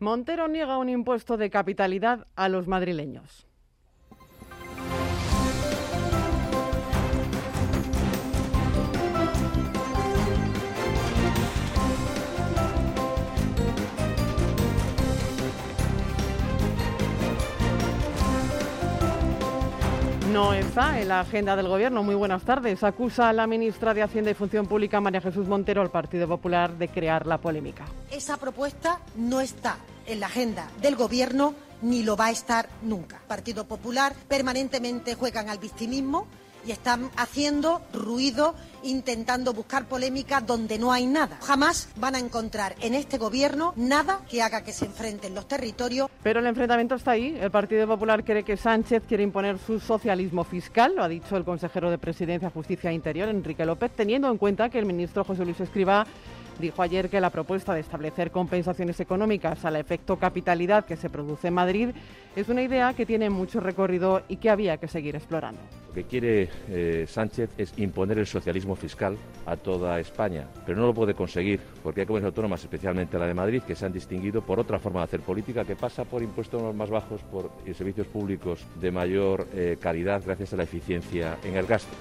Montero niega un impuesto de capitalidad a los madrileños. No está en la agenda del Gobierno. Muy buenas tardes. Acusa a la ministra de Hacienda y Función Pública, María Jesús Montero, al Partido Popular de crear la polémica. Esa propuesta no está en la agenda del Gobierno ni lo va a estar nunca. El Partido Popular permanentemente juegan al victimismo y están haciendo ruido, intentando buscar polémica donde no hay nada. Jamás van a encontrar en este Gobierno nada que haga que se enfrenten los territorios. Pero el enfrentamiento está ahí. El Partido Popular cree que Sánchez quiere imponer su socialismo fiscal, lo ha dicho el consejero de Presidencia, Justicia e Interior, Enrique López, teniendo en cuenta que el ministro José Luis Escrivá dijo ayer que la propuesta de establecer compensaciones económicas al efecto capitalidad que se produce en Madrid es una idea que tiene mucho recorrido y que había que seguir explorando. Lo que quiere Sánchez es imponer el socialismo fiscal a toda España, pero no lo puede conseguir porque hay comunidades autónomas, especialmente la de Madrid, que se han distinguido por otra forma de hacer política que pasa por impuestos más bajos, por servicios públicos de mayor calidad gracias a la eficiencia en el gasto.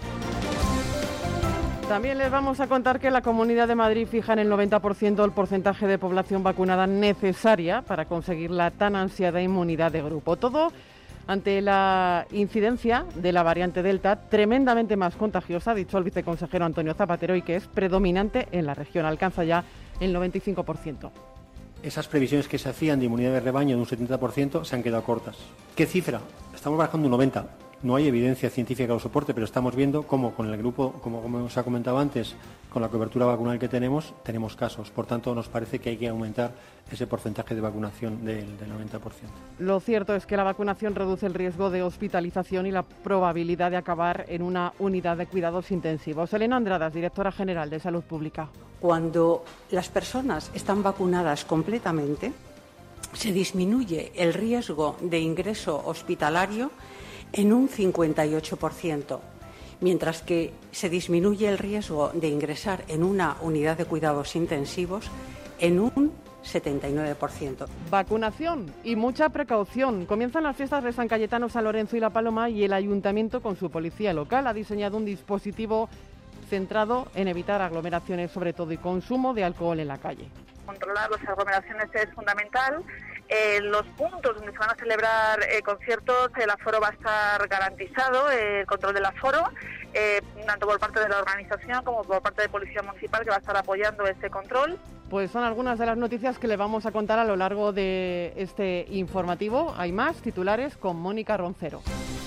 También les vamos a contar que la Comunidad de Madrid fija en el 90% el porcentaje de población vacunada necesaria para conseguir la tan ansiada inmunidad de grupo. Todo ante la incidencia de la variante Delta, tremendamente más contagiosa, ha dicho el viceconsejero Antonio Zapatero, y que es predominante en la región. Alcanza ya el 95%. Esas previsiones que se hacían de inmunidad de rebaño de un 70% se han quedado cortas. ¿Qué cifra? Estamos bajando un 90%. No hay evidencia científica que lo soporte, pero estamos viendo cómo con el grupo, como se ha comentado antes, con la cobertura vacunal que tenemos casos. Por tanto, nos parece que hay que aumentar ese porcentaje de vacunación del 90%. Lo cierto es que la vacunación reduce el riesgo de hospitalización y la probabilidad de acabar en una unidad de cuidados intensivos. Elena Andradas, directora general de Salud Pública. Cuando las personas están vacunadas completamente, se disminuye el riesgo de ingreso hospitalario en un 58%, mientras que se disminuye el riesgo de ingresar en una unidad de cuidados intensivos en un 79%. Vacunación y mucha precaución. Comienzan las fiestas de San Cayetano, San Lorenzo y La Paloma, y el Ayuntamiento, con su policía local, ha diseñado un dispositivo centrado en evitar aglomeraciones, sobre todo, y consumo de alcohol en la calle. Controlar las aglomeraciones es fundamental. Los puntos donde se van a celebrar conciertos, el aforo va a estar garantizado, el control del aforo, tanto por parte de la organización como por parte de Policía Municipal, que va a estar apoyando ese control. Pues son algunas de las noticias que le vamos a contar a lo largo de este informativo. Hay más titulares con Mónica Roncero.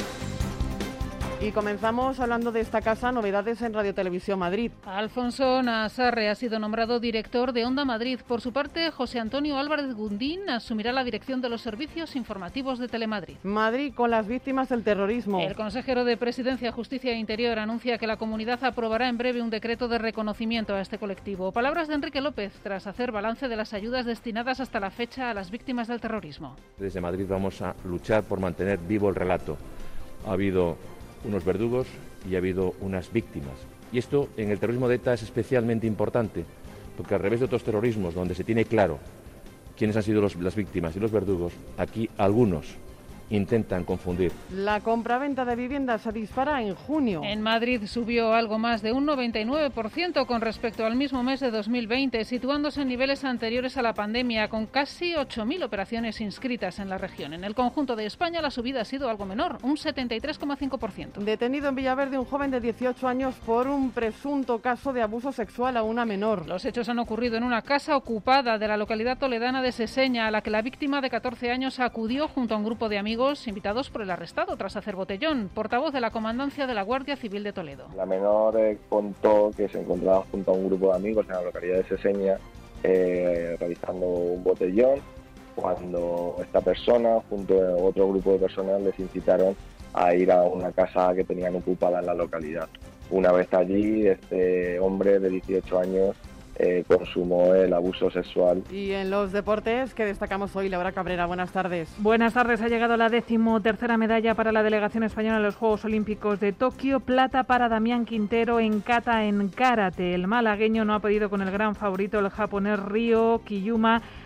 Y comenzamos hablando de esta casa, novedades en Radio Televisión Madrid. Alfonso Nazarre ha sido nombrado director de Onda Madrid. Por su parte, José Antonio Álvarez Gundín asumirá la dirección de los servicios informativos de Telemadrid. Madrid con las víctimas del terrorismo. El consejero de Presidencia, Justicia e Interior anuncia que la comunidad aprobará en breve un decreto de reconocimiento a este colectivo. Palabras de Enrique López tras hacer balance de las ayudas destinadas hasta la fecha a las víctimas del terrorismo. Desde Madrid vamos a luchar por mantener vivo el relato. Ha habido unos verdugos y ha habido unas víctimas. Y esto en el terrorismo de ETA es especialmente importante, porque al revés de otros terrorismos donde se tiene claro quiénes han sido las víctimas y los verdugos, aquí algunos intentan confundir. La compraventa de viviendas se dispara en junio. En Madrid subió algo más de un 99% con respecto al mismo mes de 2020, situándose en niveles anteriores a la pandemia, con casi 8.000 operaciones inscritas en la región. En el conjunto de España la subida ha sido algo menor, un 73,5%. Detenido en Villaverde un joven de 18 años por un presunto caso de abuso sexual a una menor. Los hechos han ocurrido en una casa ocupada de la localidad toledana de Seseña, a la que la víctima de 14 años acudió junto a un grupo de amigos invitados por el arrestado tras hacer botellón. Portavoz de la Comandancia de la Guardia Civil de Toledo. La menor contó que se encontraba junto a un grupo de amigos en la localidad de Seseña realizando un botellón, cuando esta persona junto a otro grupo de personas les incitaron a ir a una casa que tenían ocupada en la localidad. Una vez allí, este hombre de 18 años consumó el abuso sexual. Y en los deportes, que destacamos hoy, Laura Cabrera, buenas tardes. Buenas tardes, ha llegado la 13ª medalla para la delegación española en los Juegos Olímpicos de Tokio, plata para Damián Quintero en kata en karate. El malagueño no ha podido con el gran favorito, el japonés Ryo Kiyuma,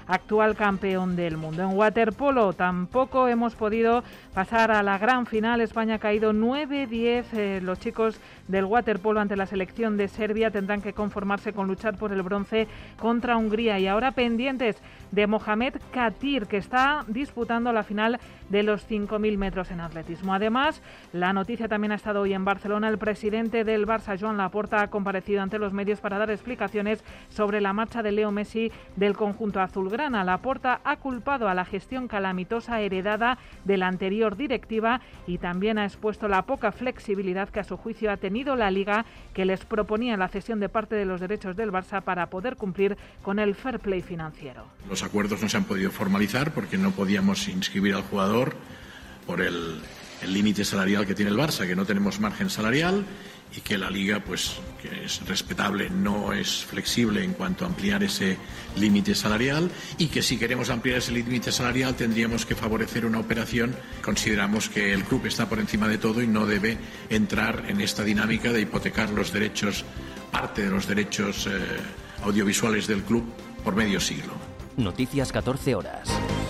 actual campeón del mundo. En waterpolo tampoco hemos podido pasar a la gran final. España ha caído 9-10. Los chicos del waterpolo ante la selección de Serbia tendrán que conformarse con luchar por el bronce contra Hungría. Y ahora pendientes de Mohamed Katir, que está disputando la final de los 5.000 metros en atletismo. Además, la noticia también ha estado hoy en Barcelona. El presidente del Barça, Joan Laporta, ha comparecido ante los medios para dar explicaciones sobre la marcha de Leo Messi del conjunto azulgrana. Laporta ha culpado a la gestión calamitosa heredada de la anterior directiva y también ha expuesto la poca flexibilidad que a su juicio ha tenido la Liga, que les proponía la cesión de parte de los derechos del Barça para poder cumplir con el fair play financiero. Los acuerdos no se han podido formalizar porque no podíamos inscribir al jugador por el límite salarial que tiene el Barça, que no tenemos margen salarial, y que la Liga, pues, que es respetable, no es flexible en cuanto a ampliar ese límite salarial, y que si queremos ampliar ese límite salarial tendríamos que favorecer una operación. Consideramos que el club está por encima de todo y no debe entrar en esta dinámica de hipotecar los derechos, parte de los derechos audiovisuales del club por medio siglo. Noticias 14 horas.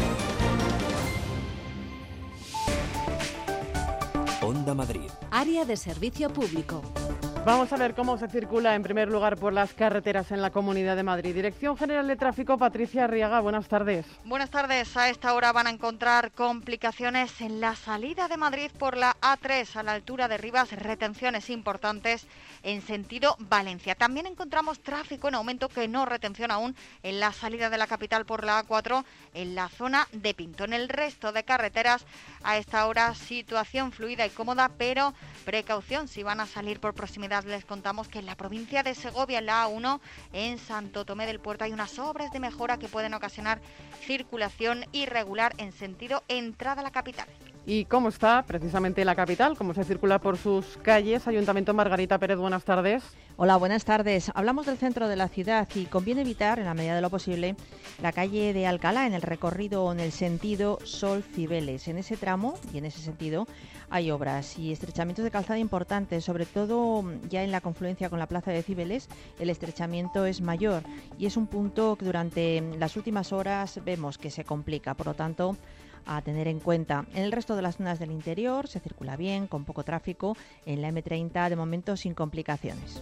Onda Madrid. Área de servicio público. Vamos a ver cómo se circula en primer lugar por las carreteras en la Comunidad de Madrid. Dirección General de Tráfico, Patricia Arriaga, buenas tardes. Buenas tardes. A esta hora van a encontrar complicaciones en la salida de Madrid por la A3 a la altura de Rivas, retenciones importantes en sentido Valencia. También encontramos tráfico en aumento, que no retención aún, en la salida de la capital por la A4 en la zona de Pinto. En el resto de carreteras a esta hora situación fluida y cómoda, pero precaución si van a salir por proximidad. Les contamos que en la provincia de Segovia, en la A1, en Santo Tomé del Puerto, hay unas obras de mejora que pueden ocasionar circulación irregular en sentido entrada a la capital. ¿Y cómo está precisamente la capital? ¿Cómo se circula por sus calles? Ayuntamiento, Margarita Pérez, buenas tardes. Hola, buenas tardes. Hablamos del centro de la ciudad y conviene evitar, en la medida de lo posible, la calle de Alcalá en el recorrido o en el sentido Sol-Cibeles. En ese tramo y en ese sentido hay obras y estrechamientos de calzada importantes, sobre todo ya en la confluencia con la plaza de Cibeles. El estrechamiento es mayor y es un punto que durante las últimas horas vemos que se complica, por lo tanto, a tener en cuenta. En el resto de las zonas del interior se circula bien, con poco tráfico. En la M30 de momento sin complicaciones.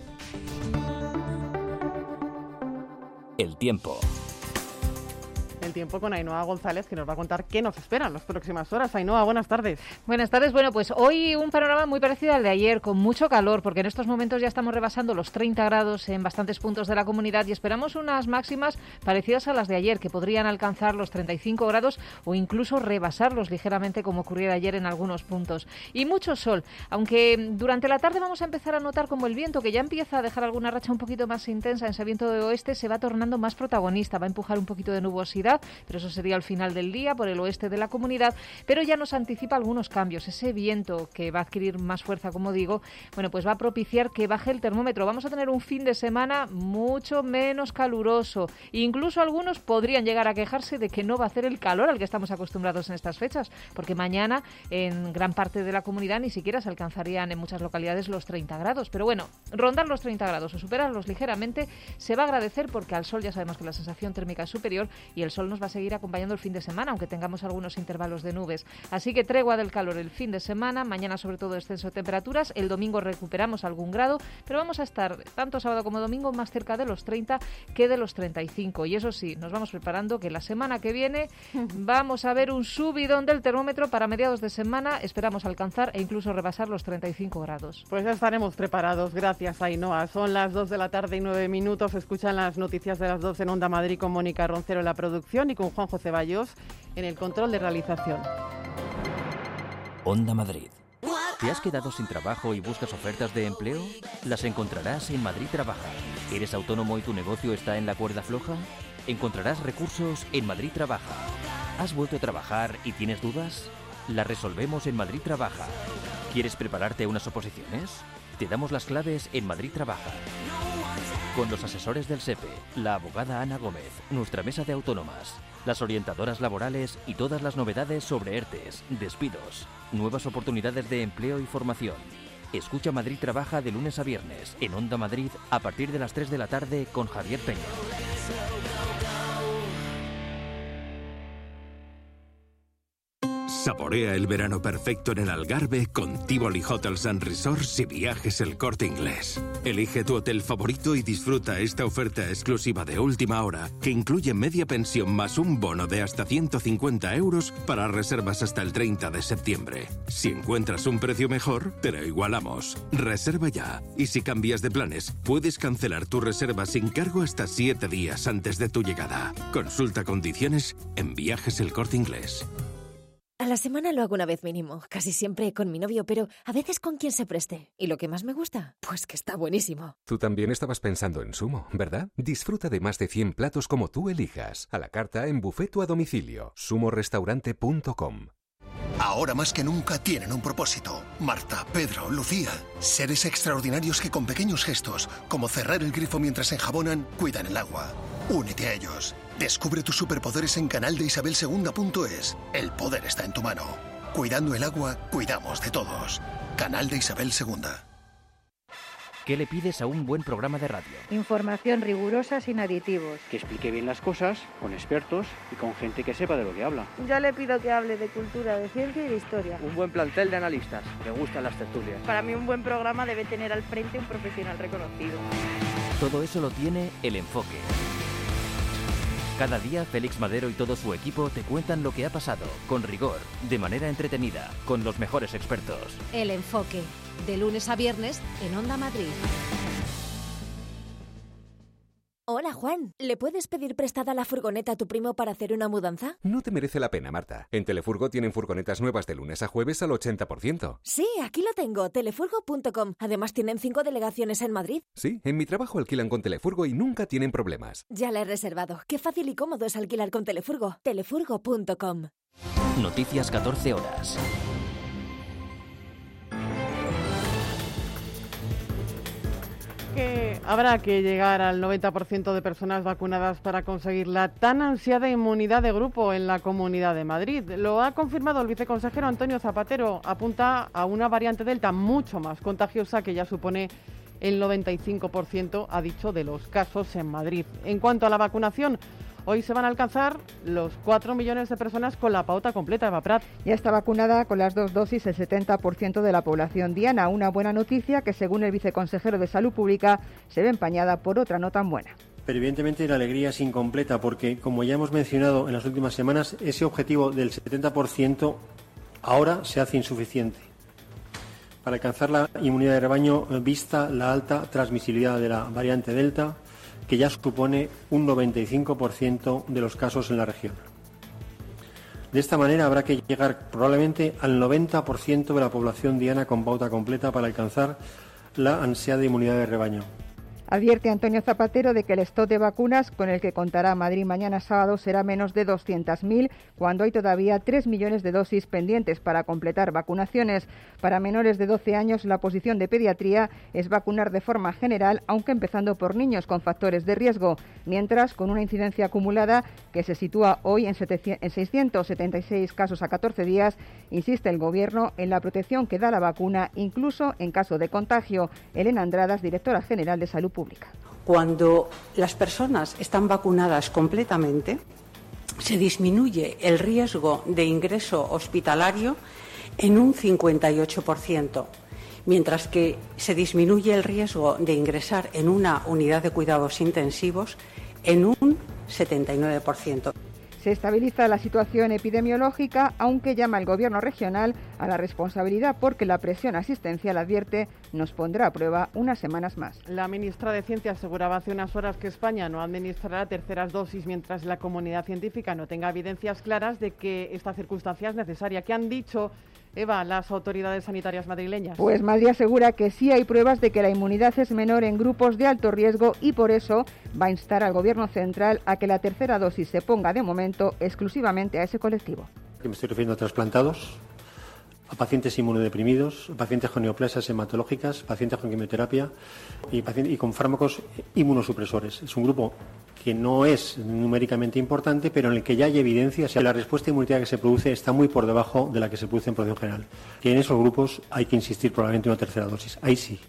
El tiempo. El tiempo con Ainhoa González, que nos va a contar qué nos esperan las próximas horas. Ainhoa, buenas tardes. Buenas tardes. Bueno, pues hoy un panorama muy parecido al de ayer, con mucho calor, porque en estos momentos ya estamos rebasando los 30 grados en bastantes puntos de la comunidad y esperamos unas máximas parecidas a las de ayer, que podrían alcanzar los 35 grados o incluso rebasarlos ligeramente, como ocurriera ayer en algunos puntos. Y mucho sol, aunque durante la tarde vamos a empezar a notar como el viento, que ya empieza a dejar alguna racha un poquito más intensa, ese viento de oeste se va tornando más protagonista, va a empujar un poquito de nubosidad, pero eso sería al final del día por el oeste de la comunidad, pero ya nos anticipa algunos cambios. Ese viento que va a adquirir más fuerza, como digo, bueno, pues va a propiciar que baje el termómetro. Vamos a tener un fin de semana mucho menos caluroso. Incluso algunos podrían llegar a quejarse de que no va a hacer el calor al que estamos acostumbrados en estas fechas, porque mañana en gran parte de la comunidad ni siquiera se alcanzarían en muchas localidades los 30 grados. Pero bueno, rondar los 30 grados o superarlos ligeramente se va a agradecer, porque al sol ya sabemos que la sensación térmica es superior y el sol nos va a seguir acompañando el fin de semana, aunque tengamos algunos intervalos de nubes. Así que tregua del calor el fin de semana, mañana sobre todo descenso de temperaturas, el domingo recuperamos algún grado, pero vamos a estar tanto sábado como domingo más cerca de los 30 que de los 35. Y eso sí, nos vamos preparando que la semana que viene vamos a ver un subidón del termómetro. Para mediados de semana esperamos alcanzar e incluso rebasar los 35 grados. Pues ya estaremos preparados. Gracias, Ainhoa. Son las 2 de la tarde y 9 minutos. Escuchan las noticias de las 12 en Onda Madrid con Mónica Roncero en la producción y con Juanjo Ceballos en el control de realización. Onda Madrid. ¿Te has quedado sin trabajo y buscas ofertas de empleo? Las encontrarás en Madrid Trabaja. ¿Eres autónomo y tu negocio está en la cuerda floja? Encontrarás recursos en Madrid Trabaja. ¿Has vuelto a trabajar y tienes dudas? Las resolvemos en Madrid Trabaja. ¿Quieres prepararte a unas oposiciones? Te damos las claves en Madrid Trabaja. Con los asesores del SEPE, la abogada Ana Gómez, nuestra mesa de autónomas, las orientadoras laborales y todas las novedades sobre ERTEs, despidos, nuevas oportunidades de empleo y formación. Escucha Madrid Trabaja de lunes a viernes en Onda Madrid a partir de las 3 de la tarde con Javier Peña. Saborea el verano perfecto en el Algarve con Tivoli Hotels and Resorts y Viajes El Corte Inglés. Elige tu hotel favorito y disfruta esta oferta exclusiva de última hora que incluye media pensión más un bono de hasta 150 euros para reservas hasta el 30 de septiembre. Si encuentras un precio mejor, te lo igualamos. Reserva ya. Y si cambias de planes, puedes cancelar tu reserva sin cargo hasta 7 días antes de tu llegada. Consulta condiciones en Viajes El Corte Inglés. A la semana lo hago una vez mínimo, casi siempre con mi novio, pero a veces con quien se preste. ¿Y lo que más me gusta? Pues que está buenísimo. Tú también estabas pensando en Sumo, ¿verdad? Disfruta de más de 100 platos como tú elijas, a la carta, en buffet o a domicilio. sumorestaurante.com. Ahora más que nunca tienen un propósito. Marta, Pedro, Lucía. Seres extraordinarios que con pequeños gestos, como cerrar el grifo mientras enjabonan, cuidan el agua. Únete a ellos. Descubre tus superpoderes en canaldeisabelsegunda.es. El poder está en tu mano. Cuidando el agua, cuidamos de todos. Canal de Isabel II. ¿Qué le pides a un buen programa de radio? Información rigurosa sin aditivos. Que explique bien las cosas, con expertos y con gente que sepa de lo que habla. Yo le pido que hable de cultura, de ciencia y de historia. Un buen plantel de analistas, que gustan las tertulias. Para mí un buen programa debe tener al frente un profesional reconocido. Todo eso lo tiene El Enfoque. Cada día Félix Madero y todo su equipo te cuentan lo que ha pasado, con rigor, de manera entretenida, con los mejores expertos. El Enfoque, de lunes a viernes en Onda Madrid. Hola, Juan. ¿Le puedes pedir prestada la furgoneta a tu primo para hacer una mudanza? No te merece la pena, Marta. En Telefurgo tienen furgonetas nuevas de lunes a jueves al 80%. Sí, aquí lo tengo, telefurgo.com. Además tienen 5 delegaciones en Madrid. Sí, en mi trabajo alquilan con Telefurgo y nunca tienen problemas. Ya la he reservado. Qué fácil y cómodo es alquilar con Telefurgo. Telefurgo.com. Noticias 14 horas. Que habrá que llegar al 90% de personas vacunadas para conseguir la tan ansiada inmunidad de grupo en la Comunidad de Madrid. Lo ha confirmado el viceconsejero Antonio Zapatero. Apunta a una variante Delta mucho más contagiosa que ya supone el 95%, ha dicho, de los casos en Madrid. En cuanto a la vacunación, hoy se van a alcanzar los 4 millones de personas con la pauta completa. Eva Prat. Ya está vacunada con las 2 dosis el 70% de la población diana. Una buena noticia que, según el viceconsejero de Salud Pública, se ve empañada por otra no tan buena. Pero evidentemente la alegría es incompleta porque, como ya hemos mencionado en las últimas semanas, ese objetivo del 70% ahora se hace insuficiente. Para alcanzar la inmunidad de rebaño, vista la alta transmisibilidad de la variante Delta, que ya supone un 95% de los casos en la región. De esta manera habrá que llegar probablemente al 90% de la población diana con pauta completa para alcanzar la ansiada inmunidad de rebaño. Advierte Antonio Zapatero de que el stock de vacunas con el que contará Madrid mañana sábado será menos de 200.000, cuando hay todavía 3 millones de dosis pendientes para completar vacunaciones. Para menores de 12 años, la posición de pediatría es vacunar de forma general, aunque empezando por niños con factores de riesgo, mientras con una incidencia acumulada que se sitúa hoy en 676 casos a 14 días, insiste el Gobierno en la protección que da la vacuna, incluso en caso de contagio. Elena Andradas, directora general de Salud Pública. Cuando las personas están vacunadas completamente, se disminuye el riesgo de ingreso hospitalario en un 58%, mientras que se disminuye el riesgo de ingresar en una unidad de cuidados intensivos en un 79%. Se estabiliza la situación epidemiológica, aunque llama el Gobierno regional a la responsabilidad porque la presión asistencial, advierte, nos pondrá a prueba unas semanas más. La ministra de Ciencia aseguraba hace unas horas que España no administrará terceras dosis mientras la comunidad científica no tenga evidencias claras de que esta circunstancia es necesaria. ¿Qué han dicho, Eva, las autoridades sanitarias madrileñas? Pues Madrid asegura que sí hay pruebas de que la inmunidad es menor en grupos de alto riesgo y por eso va a instar al Gobierno central a que la tercera dosis se ponga de momento exclusivamente a ese colectivo. Me estoy refiriendo a trasplantados, a pacientes inmunodeprimidos, a pacientes con neoplasias hematológicas, pacientes con quimioterapia y con fármacos inmunosupresores. Es un grupo que no es numéricamente importante, pero en el que ya hay evidencia que la respuesta inmunitaria que se produce está muy por debajo de la que se produce en población general. Y en esos grupos hay que insistir probablemente en una tercera dosis. Ahí sí.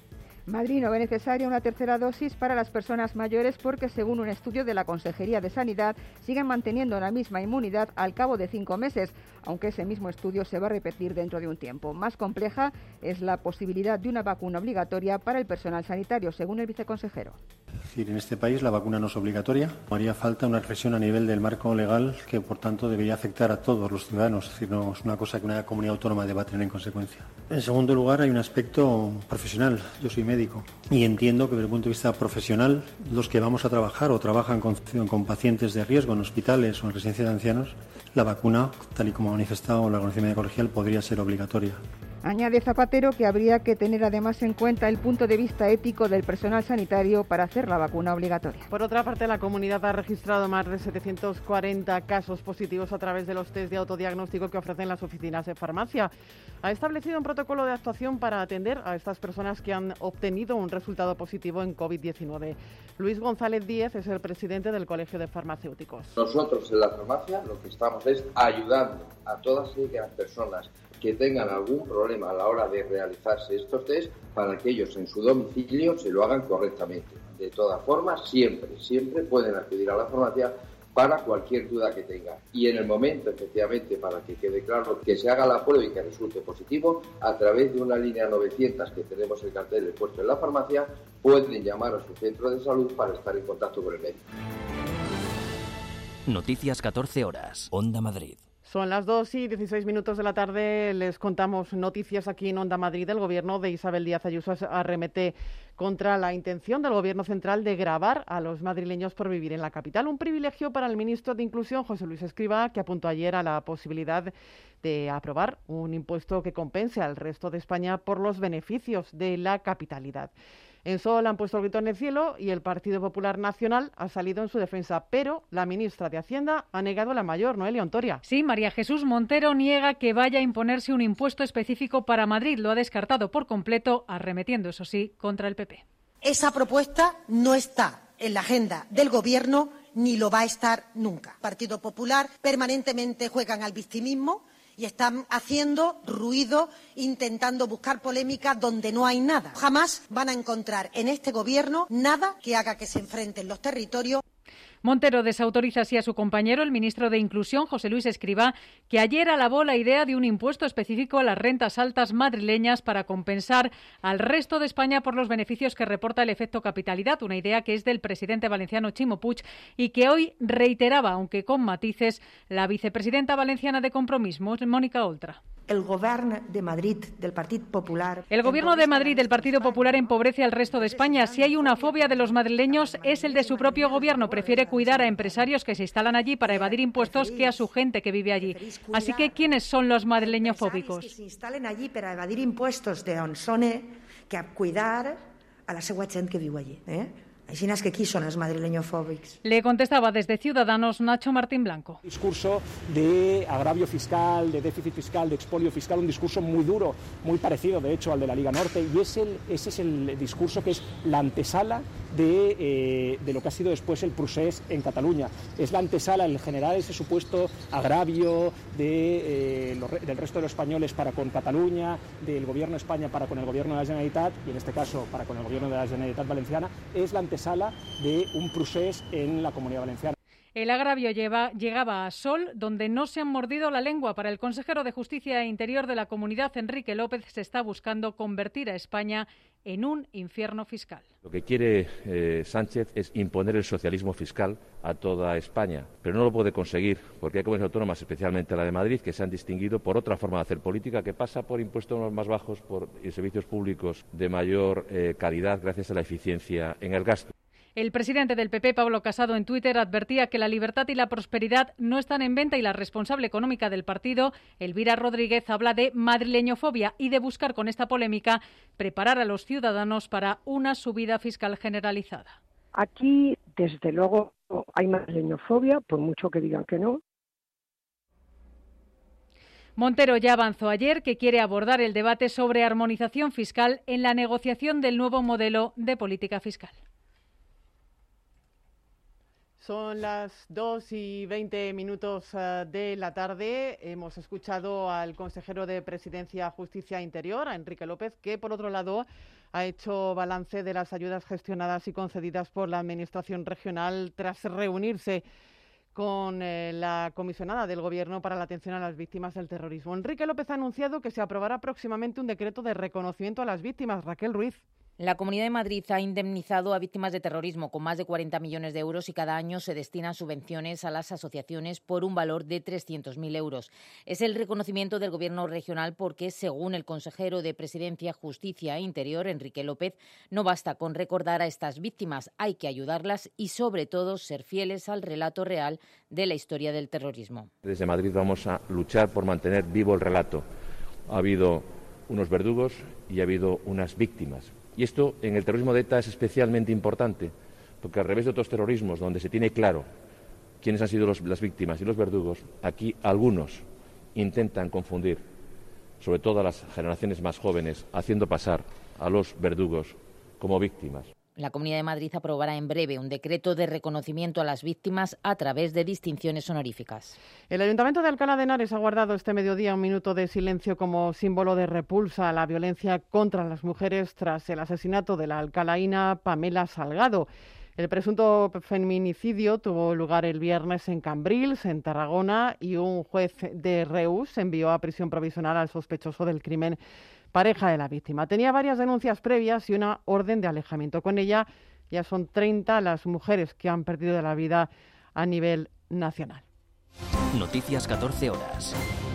Madrid no ve necesaria una tercera dosis para las personas mayores porque, según un estudio de la Consejería de Sanidad, siguen manteniendo la misma inmunidad al cabo de 5 meses, aunque ese mismo estudio se va a repetir dentro de un tiempo. Más compleja es la posibilidad de una vacuna obligatoria para el personal sanitario, según el viceconsejero. Es decir, en este país la vacuna no es obligatoria. Haría falta una reflexión a nivel del marco legal que, por tanto, debería afectar a todos los ciudadanos. Es decir, no es una cosa que una comunidad autónoma deba tener en consecuencia. En segundo lugar, hay un aspecto profesional. Yo soy médico y entiendo que, desde el punto de vista profesional, los que vamos a trabajar o trabajan con pacientes de riesgo en hospitales o en residencias de ancianos, la vacuna, tal y como ha manifestado la Organización Médica Colegial, podría ser obligatoria. Añade Zapatero que habría que tener además en cuenta el punto de vista ético del personal sanitario para hacer la vacuna obligatoria. Por otra parte, la comunidad ha registrado más de 740 casos positivos a través de los test de autodiagnóstico que ofrecen las oficinas de farmacia. Ha establecido un protocolo de actuación para atender a estas personas que han obtenido un resultado positivo en COVID-19. Luis González Díez es el presidente del Colegio de Farmacéuticos. Nosotros en la farmacia lo que estamos es ayudando a todas aquellas personas que tengan algún problema a la hora de realizarse estos test para que ellos en su domicilio se lo hagan correctamente. De todas formas, siempre pueden acudir a la farmacia para cualquier duda que tengan. Y en el momento, efectivamente, para que quede claro que se haga la prueba y que resulte positivo, a través de una línea 900 que tenemos el cartel puesto en la farmacia, pueden llamar a su centro de salud para estar en contacto con el médico. Noticias 14 horas. Onda Madrid. Son las 2:16 de la tarde. Les contamos noticias aquí en Onda Madrid. El gobierno de Isabel Díaz Ayuso arremete contra la intención del gobierno central de gravar a los madrileños por vivir en la capital. Un privilegio para el ministro de Inclusión, José Luis Escrivá, que apuntó ayer a la posibilidad de aprobar un impuesto que compense al resto de España por los beneficios de la capitalidad. En Sol han puesto el grito en el cielo y el Partido Popular Nacional ha salido en su defensa, pero la ministra de Hacienda ha negado la mayor, Noelia Ontoria. Sí, María Jesús Montero niega que vaya a imponerse un impuesto específico para Madrid. Lo ha descartado por completo, arremetiendo, eso sí, contra el PP. Esa propuesta no está en la agenda del Gobierno ni lo va a estar nunca. El Partido Popular permanentemente juegan al victimismo y están haciendo ruido, intentando buscar polémica donde no hay nada. Jamás van a encontrar en este Gobierno nada que haga que se enfrenten los territorios. Montero desautoriza así a su compañero, el ministro de Inclusión, José Luis Escrivá, que ayer alabó la idea de un impuesto específico a las rentas altas madrileñas para compensar al resto de España por los beneficios que reporta el efecto capitalidad, una idea que es del presidente valenciano Ximo Puig y que hoy reiteraba, aunque con matices, la vicepresidenta valenciana de Compromís, Mónica Oltra. El Gobierno de Madrid del Partido Popular. El Gobierno de Madrid del Partido Popular empobrece al resto de España. Si hay una fobia de los madrileños es el de su propio gobierno. Prefiere cuidar a empresarios que se instalan allí para evadir impuestos que a su gente que vive allí. Así que, ¿quiénes son los madrileños fóbicos? Que se instalen allí para evadir impuestos de on són que a cuidar a la seva gent que viu allí. Així és que aquí són els madrileñofòbics. Le contestaba desde Ciudadanos Nacho Martín Blanco. Discurso de agravio fiscal, de déficit fiscal, de expolio fiscal, un discurso muy duro, muy parecido de hecho al de la Liga Norte, y ese es el discurso que es la antesala de lo que ha sido después el procés en Cataluña. Es la antesala, el generar ese supuesto agravio del resto de los españoles para con Cataluña, del gobierno de España para con el gobierno de la Generalitat, y en este caso para con el gobierno de la Generalitat Valenciana, es la antesala de un procés en la Comunidad Valenciana. El agravio llegaba a Sol, donde no se han mordido la lengua. Para el consejero de Justicia e Interior de la Comunidad, Enrique López, se está buscando convertir a España en un infierno fiscal. Lo que quiere Sánchez es imponer el socialismo fiscal a toda España, pero no lo puede conseguir porque hay comunidades autónomas, especialmente la de Madrid, que se han distinguido por otra forma de hacer política que pasa por impuestos más bajos y servicios públicos de mayor calidad gracias a la eficiencia en el gasto. El presidente del PP, Pablo Casado, en Twitter advertía que la libertad y la prosperidad no están en venta y la responsable económica del partido, Elvira Rodríguez, habla de madrileñofobia y de buscar con esta polémica preparar a los ciudadanos para una subida fiscal generalizada. Aquí, desde luego, hay madrileñofobia, por mucho que digan que no. Montero ya avanzó ayer que quiere abordar el debate sobre armonización fiscal en la negociación del nuevo modelo de política fiscal. Son las 2:20 de la tarde. Hemos escuchado al consejero de Presidencia, Justicia e Interior, a Enrique López, que por otro lado ha hecho balance de las ayudas gestionadas y concedidas por la Administración regional tras reunirse con la comisionada del Gobierno para la atención a las víctimas del terrorismo. Enrique López ha anunciado que se aprobará próximamente un decreto de reconocimiento a las víctimas. Raquel Ruiz. La Comunidad de Madrid ha indemnizado a víctimas de terrorismo con más de 40 millones de euros y cada año se destinan subvenciones a las asociaciones por un valor de 300.000 euros. Es el reconocimiento del Gobierno regional porque, según el consejero de Presidencia, Justicia e Interior, Enrique López, no basta con recordar a estas víctimas, hay que ayudarlas y, sobre todo, ser fieles al relato real de la historia del terrorismo. Desde Madrid vamos a luchar por mantener vivo el relato. Ha habido unos verdugos y ha habido unas víctimas. Y esto en el terrorismo de ETA es especialmente importante, porque al revés de otros terrorismos, donde se tiene claro quiénes han sido las víctimas y los verdugos, aquí algunos intentan confundir, sobre todo a las generaciones más jóvenes, haciendo pasar a los verdugos como víctimas. La Comunidad de Madrid aprobará en breve un decreto de reconocimiento a las víctimas a través de distinciones honoríficas. El Ayuntamiento de Alcalá de Henares ha guardado este mediodía un minuto de silencio como símbolo de repulsa a la violencia contra las mujeres tras el asesinato de la alcalaína Pamela Salgado. El presunto feminicidio tuvo lugar el viernes en Cambrils, en Tarragona, y un juez de Reus envió a prisión provisional al sospechoso del crimen, pareja de la víctima. Tenía varias denuncias previas y una orden de alejamiento. Con ella ya son 30 las mujeres que han perdido la vida a nivel nacional. Noticias 14 horas.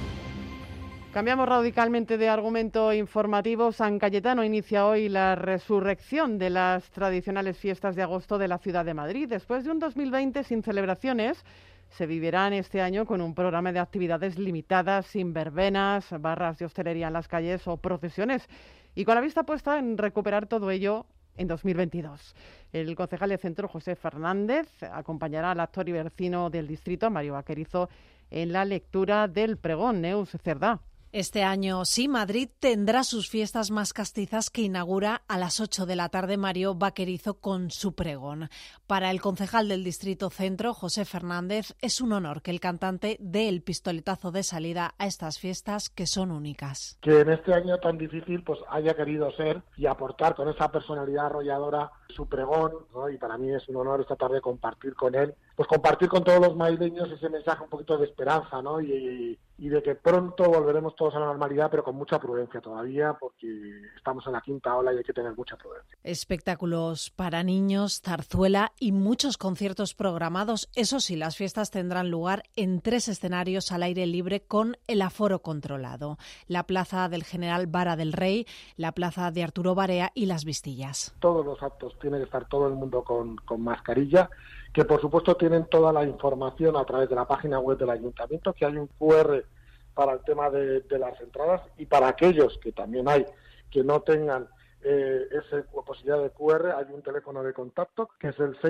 Cambiamos radicalmente de argumento informativo. San Cayetano inicia hoy la resurrección de las tradicionales fiestas de agosto de la ciudad de Madrid. Después de un 2020 sin celebraciones, se vivirán este año con un programa de actividades limitadas, sin verbenas, barras de hostelería en las calles o procesiones, y con la vista puesta en recuperar todo ello en 2022. El concejal de Centro, José Fernández, acompañará al actor y vecino del distrito, Mario Vaquerizo, en la lectura del pregón. Neus Cerdá. Este año sí, Madrid tendrá sus fiestas más castizas que inaugura a las 8 de la tarde Mario Vaquerizo con su pregón. Para el concejal del Distrito Centro, José Fernández, es un honor que el cantante dé el pistoletazo de salida a estas fiestas que son únicas. Que en este año tan difícil pues haya querido ser y aportar con esa personalidad arrolladora su pregón, ¿no? Y para mí es un honor esta tarde compartir con él, pues compartir con todos los madrileños ese mensaje un poquito de esperanza, ¿no? Y de que pronto volveremos todos a la normalidad, pero con mucha prudencia todavía, porque estamos en la quinta ola y hay que tener mucha prudencia. Espectáculos para niños, zarzuela y muchos conciertos programados. Eso sí, las fiestas tendrán lugar en 3 escenarios al aire libre con el aforo controlado: la Plaza del General Vara del Rey, la Plaza de Arturo Barea y las Vistillas. Todos los actos tiene que estar todo el mundo con mascarilla, que por supuesto tienen toda la información a través de la página web del Ayuntamiento, que hay un QR para el tema de las entradas, y para aquellos que también hay que no tengan esa posibilidad de QR, hay un teléfono de contacto que es el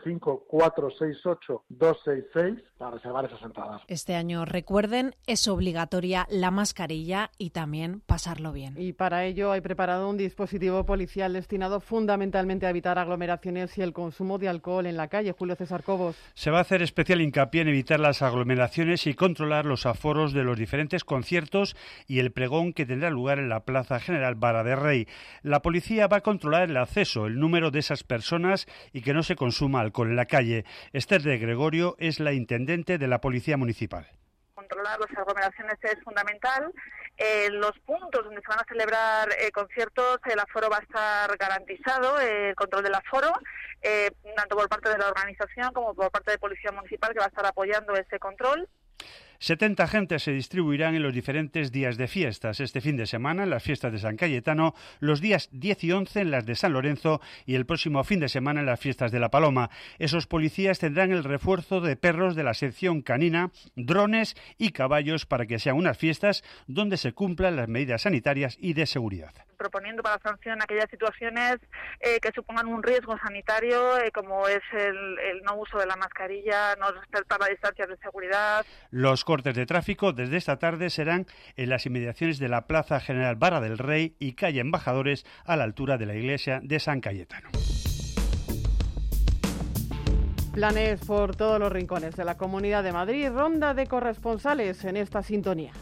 675-468-266 para reservar esas entradas. Este año, recuerden, es obligatoria la mascarilla y también pasarlo bien. Y para ello hay preparado un dispositivo policial destinado fundamentalmente a evitar aglomeraciones y el consumo de alcohol en la calle. Julio César Cobos. Se va a hacer especial hincapié en evitar las aglomeraciones y controlar los aforos de los diferentes conciertos y el pregón que tendrá lugar en la Plaza General Vara del Rey. La policía va a controlar el acceso, el número de esas personas y que no se consuma alcohol en la calle. Esther de Gregorio es la intendente de la Policía Municipal. Controlar las aglomeraciones es fundamental. Los puntos donde se van a celebrar conciertos, el aforo va a estar garantizado, el control del aforo, tanto por parte de la organización como por parte de Policía Municipal, que va a estar apoyando ese control. 70 agentes se distribuirán en los diferentes días de fiestas. Este fin de semana en las fiestas de San Cayetano, los días 10 y 11 en las de San Lorenzo y el próximo fin de semana en las fiestas de La Paloma. Esos policías tendrán el refuerzo de perros de la sección canina, drones y caballos para que sean unas fiestas donde se cumplan las medidas sanitarias y de seguridad. Proponiendo para sanción aquellas situaciones que supongan un riesgo sanitario, como es el no uso de la mascarilla, no respetar las distancias de seguridad. Los cortes de tráfico desde esta tarde serán en las inmediaciones de la Plaza General Vara del Rey y calle Embajadores a la altura de la iglesia de San Cayetano. Planes por todos los rincones de la Comunidad de Madrid. Ronda de corresponsales en esta sintonía.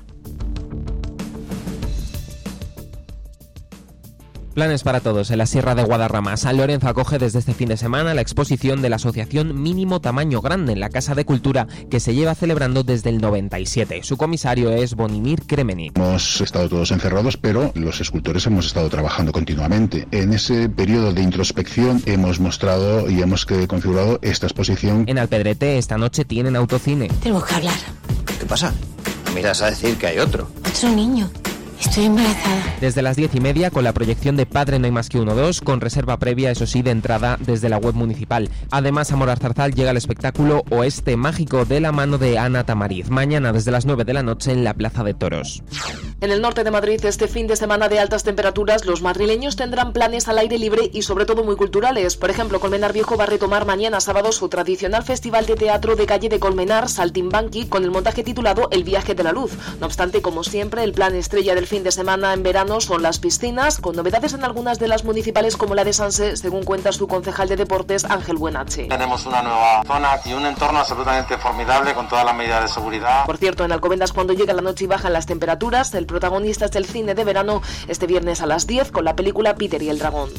Planes para todos en la Sierra de Guadarrama. San Lorenzo acoge desde este fin de semana la exposición de la asociación Mínimo Tamaño Grande en la Casa de Cultura, que se lleva celebrando desde el 97. Su comisario es Bonimir Kremenik. Hemos estado todos encerrados, pero los escultores hemos estado trabajando continuamente. En ese periodo de introspección hemos mostrado y hemos configurado esta exposición. En Alpedrete esta noche tienen autocine. Tengo que hablar. ¿Qué pasa? ¿No miras a decir que hay otro? Otro niño. Estoy embarazada. Desde las 10:30 con la proyección de Padre No hay más que uno 2, con reserva previa, eso sí, de entrada desde la web municipal. Además, a Moralzarzal llega el espectáculo Oeste Mágico de la mano de Ana Tamariz, mañana desde las 9 de la noche en la Plaza de Toros. En el norte de Madrid, este fin de semana de altas temperaturas, los madrileños tendrán planes al aire libre y sobre todo muy culturales. Por ejemplo, Colmenar Viejo va a retomar mañana sábado su tradicional festival de teatro de calle de Colmenar, Saltimbanqui, con el montaje titulado El viaje de la luz. No obstante, como siempre, el plan estrella del fin de semana en verano son las piscinas, con novedades en algunas de las municipales como la de Sanse, según cuenta su concejal de deportes, Ángel Buenache. Tenemos una nueva zona y un entorno absolutamente formidable con todas las medidas de seguridad. Por cierto, en Alcobendas, cuando llega la noche y bajan las temperaturas, el protagonista es del cine de verano este viernes a las 10 con la película Peter y el dragón.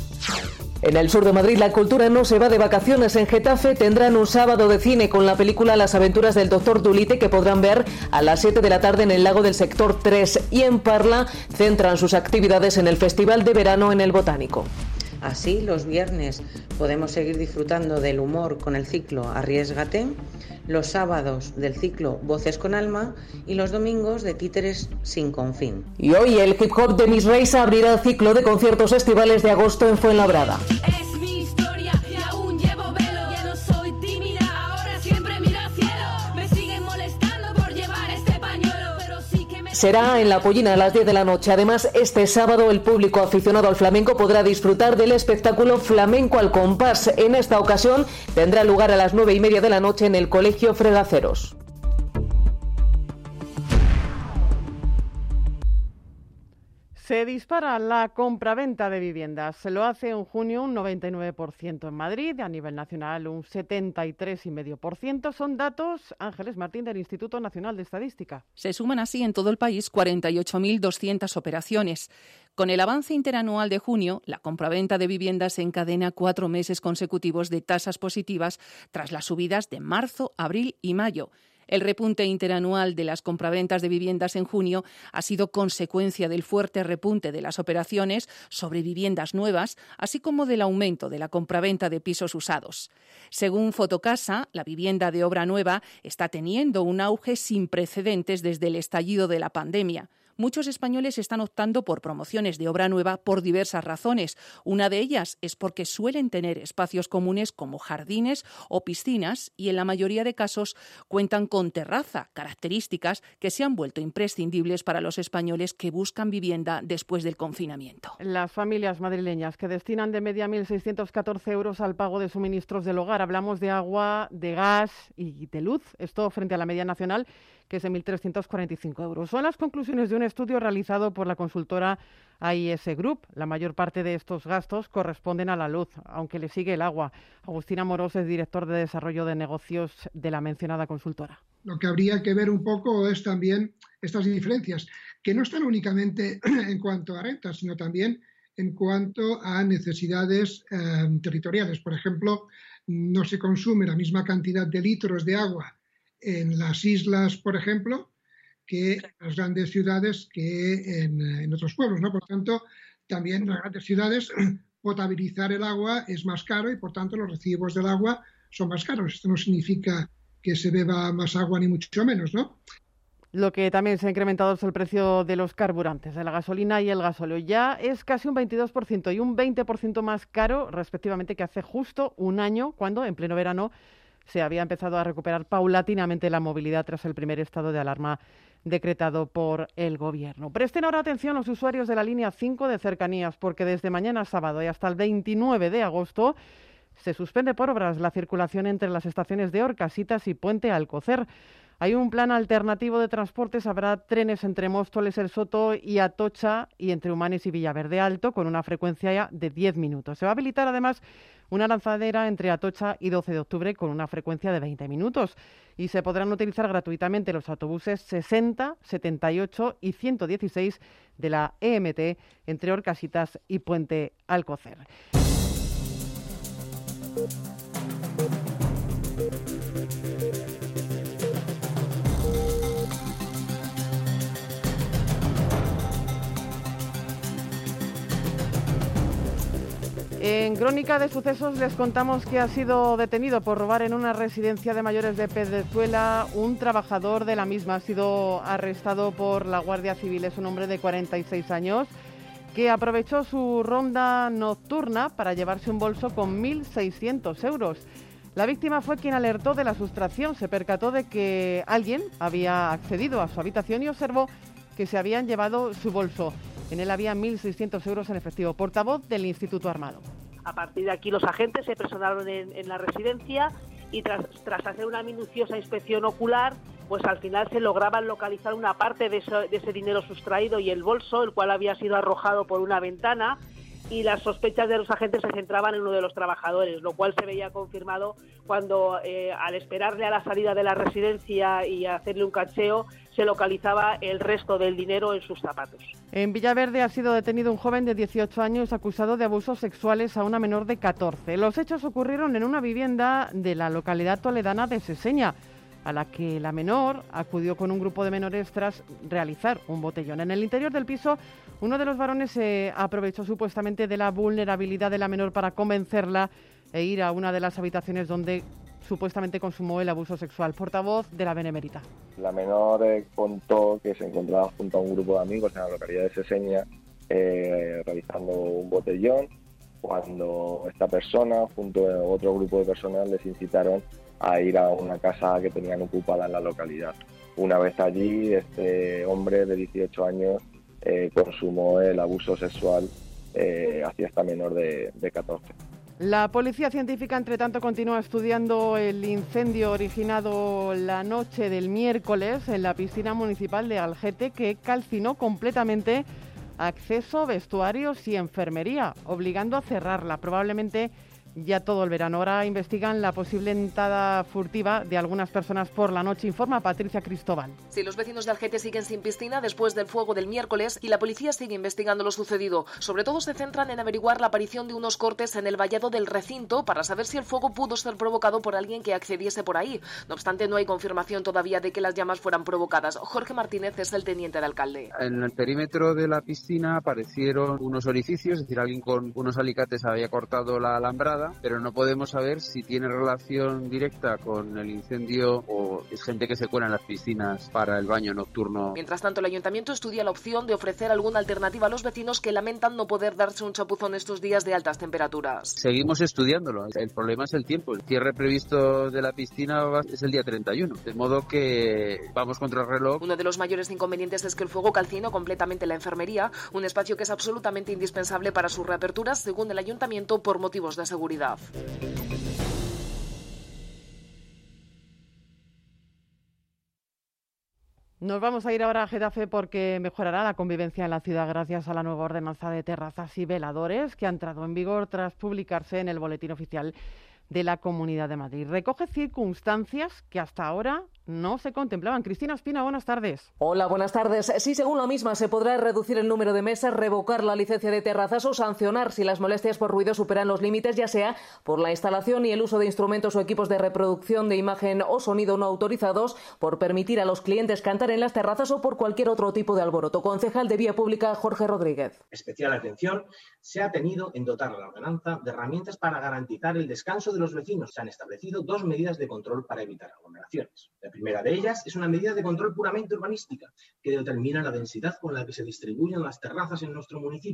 En el sur de Madrid, la cultura no se va de vacaciones. En Getafe tendrán un sábado de cine con la película Las aventuras del Dr. Dulite, que podrán ver a las 7 de la tarde en el Lago del Sector 3. Y en Parla centran sus actividades en el Festival de Verano en el Botánico. Así, los viernes podemos seguir disfrutando del humor con el ciclo Arriésgate, los sábados del ciclo Voces con Alma y los domingos de Títeres sin confín. Y hoy el hip hop de Miss Reisa abrirá el ciclo de conciertos estivales de agosto en Fuenlabrada. Es mi historia y aún llevo velo. Ya no soy tímida, ahora siempre miro al cielo. Me siguen molestando por llevar este pañuelo, pero sí que me... Será en La Pollina a las 10 de la noche. Además, este sábado el público aficionado al flamenco podrá disfrutar del espectáculo Flamenco al Compás. En esta ocasión tendrá lugar a las 9:30 de la noche en el Colegio Fregaceros. Se dispara la compraventa de viviendas. Se lo hace en junio un 99% en Madrid, a nivel nacional un 73,5%. Son datos, Ángeles Martín, del Instituto Nacional de Estadística. Se suman así en todo el país 48.200 operaciones. Con el avance interanual de junio, la compraventa de viviendas encadena 4 meses consecutivos de tasas positivas tras las subidas de marzo, abril y mayo. El repunte interanual de las compraventas de viviendas en junio ha sido consecuencia del fuerte repunte de las operaciones sobre viviendas nuevas, así como del aumento de la compraventa de pisos usados. Según Fotocasa, la vivienda de obra nueva está teniendo un auge sin precedentes desde el estallido de la pandemia. Muchos españoles están optando por promociones de obra nueva por diversas razones. Una de ellas es porque suelen tener espacios comunes como jardines o piscinas y en la mayoría de casos cuentan con terraza, características que se han vuelto imprescindibles para los españoles que buscan vivienda después del confinamiento. Las familias madrileñas que destinan de media 1.614 euros al pago de suministros del hogar. Hablamos de agua, de gas y de luz. Esto frente a la media nacional, que es de 1.345 euros. Son las conclusiones de un estudio realizado por la consultora AIS Group. La mayor parte de estos gastos corresponden a la luz, aunque le sigue el agua. Agustín Amorós es director de Desarrollo de Negocios de la mencionada consultora. Lo que habría que ver un poco es también estas diferencias, que no están únicamente en cuanto a rentas, sino también en cuanto a necesidades territoriales. Por ejemplo, no se consume la misma cantidad de litros de agua en las islas, por ejemplo, que en las grandes ciudades que en otros pueblos, ¿no? Por tanto, también en las grandes ciudades potabilizar el agua es más caro y, por tanto, los recibos del agua son más caros. Esto no significa que se beba más agua ni mucho menos, ¿no? Lo que también se ha incrementado es el precio de los carburantes, de la gasolina y el gasóleo. Ya es casi un 22% y un 20% más caro, respectivamente, que hace justo un año, cuando, en pleno verano, se había empezado a recuperar paulatinamente la movilidad tras el primer estado de alarma decretado por el Gobierno. Presten ahora atención los usuarios de la línea 5 de cercanías, porque desde mañana sábado y hasta el 29 de agosto se suspende por obras la circulación entre las estaciones de Orcasitas y Puente Alcocer. Hay un plan alternativo de transportes, habrá trenes entre Móstoles, El Soto y Atocha y entre Humanes y Villaverde Alto con una frecuencia de 10 minutos. Se va a habilitar además una lanzadera entre Atocha y 12 de octubre con una frecuencia de 20 minutos y se podrán utilizar gratuitamente los autobuses 60, 78 y 116 de la EMT entre Orcasitas y Puente Alcocer. En Crónica de Sucesos les contamos que ha sido detenido por robar en una residencia de mayores de Pedezuela. Un trabajador de la misma ha sido arrestado por la Guardia Civil. Es un hombre de 46 años que aprovechó su ronda nocturna para llevarse un bolso con 1.600 euros. La víctima fue quien alertó de la sustracción. Se percató de que alguien había accedido a su habitación y observó que se habían llevado su bolso. En él había 1.600 euros en efectivo. Portavoz del Instituto Armado. A partir de aquí los agentes se personaron en la residencia y tras hacer una minuciosa inspección ocular, pues al final se lograban localizar una parte de ese dinero sustraído y el bolso, el cual había sido arrojado por una ventana, y las sospechas de los agentes se centraban en uno de los trabajadores, lo cual se veía confirmado cuando al esperarle a la salida de la residencia y hacerle un cacheo, se localizaba el resto del dinero en sus zapatos. En Villaverde ha sido detenido un joven de 18 años acusado de abusos sexuales a una menor de 14. Los hechos ocurrieron en una vivienda de la localidad toledana de Seseña, a la que la menor acudió con un grupo de menores tras realizar un botellón. En el interior del piso, uno de los varones se aprovechó supuestamente de la vulnerabilidad de la menor para convencerla e ir a una de las habitaciones donde supuestamente consumó el abuso sexual. Portavoz de la Benemérita. La menor contó que se encontraba junto a un grupo de amigos en la localidad de Seseña realizando un botellón, cuando esta persona junto a otro grupo de personas les incitaron a ir a una casa que tenían ocupada en la localidad. Una vez allí, este hombre de 18 años consumó el abuso sexual hacia esta menor de 14. La policía científica, entre tanto, continúa estudiando el incendio originado la noche del miércoles en la piscina municipal de Algete, que calcinó completamente acceso, vestuarios y enfermería, obligando a cerrarla, probablemente ya todo el verano. Ahora investigan la posible entrada furtiva de algunas personas por la noche, informa Patricia Cristóbal. Sí, los vecinos de Algete siguen sin piscina después del fuego del miércoles y la policía sigue investigando lo sucedido. Sobre todo se centran en averiguar la aparición de unos cortes en el vallado del recinto para saber si el fuego pudo ser provocado por alguien que accediese por ahí. No obstante, no hay confirmación todavía de que las llamas fueran provocadas. Jorge Martínez es el teniente de alcalde. En el perímetro de la piscina aparecieron unos orificios, es decir, alguien con unos alicates había cortado la alambrada, pero no podemos saber si tiene relación directa con el incendio o es gente que se cuela en las piscinas para el baño nocturno. Mientras tanto, el ayuntamiento estudia la opción de ofrecer alguna alternativa a los vecinos que lamentan no poder darse un chapuzón estos días de altas temperaturas. Seguimos estudiándolo. El problema es el tiempo. El cierre previsto de la piscina es el día 31, de modo que vamos contra el reloj. Uno de los mayores inconvenientes es que el fuego calcinó completamente la enfermería, un espacio que es absolutamente indispensable para sus reaperturas, según el ayuntamiento, por motivos de seguridad. Nos vamos a ir ahora a Getafe porque mejorará la convivencia en la ciudad gracias a la nueva ordenanza de terrazas y veladores que ha entrado en vigor tras publicarse en el Boletín Oficial de la Comunidad de Madrid. Recoge circunstancias que hasta ahora no se contemplaban. Cristina Espina, buenas tardes. Hola, buenas tardes. Sí, según la misma, se podrá reducir el número de mesas, revocar la licencia de terrazas o sancionar si las molestias por ruido superan los límites, ya sea por la instalación y el uso de instrumentos o equipos de reproducción de imagen o sonido no autorizados, por permitir a los clientes cantar en las terrazas o por cualquier otro tipo de alboroto. Concejal de Vía Pública, Jorge Rodríguez. Especial atención se ha tenido en dotar a la ordenanza de herramientas para garantizar el descanso de los vecinos. Se han establecido 2 medidas de control para evitar aglomeraciones. La primera de ellas es una medida de control puramente urbanística que determina la densidad con la que se distribuyen las terrazas en nuestro municipio.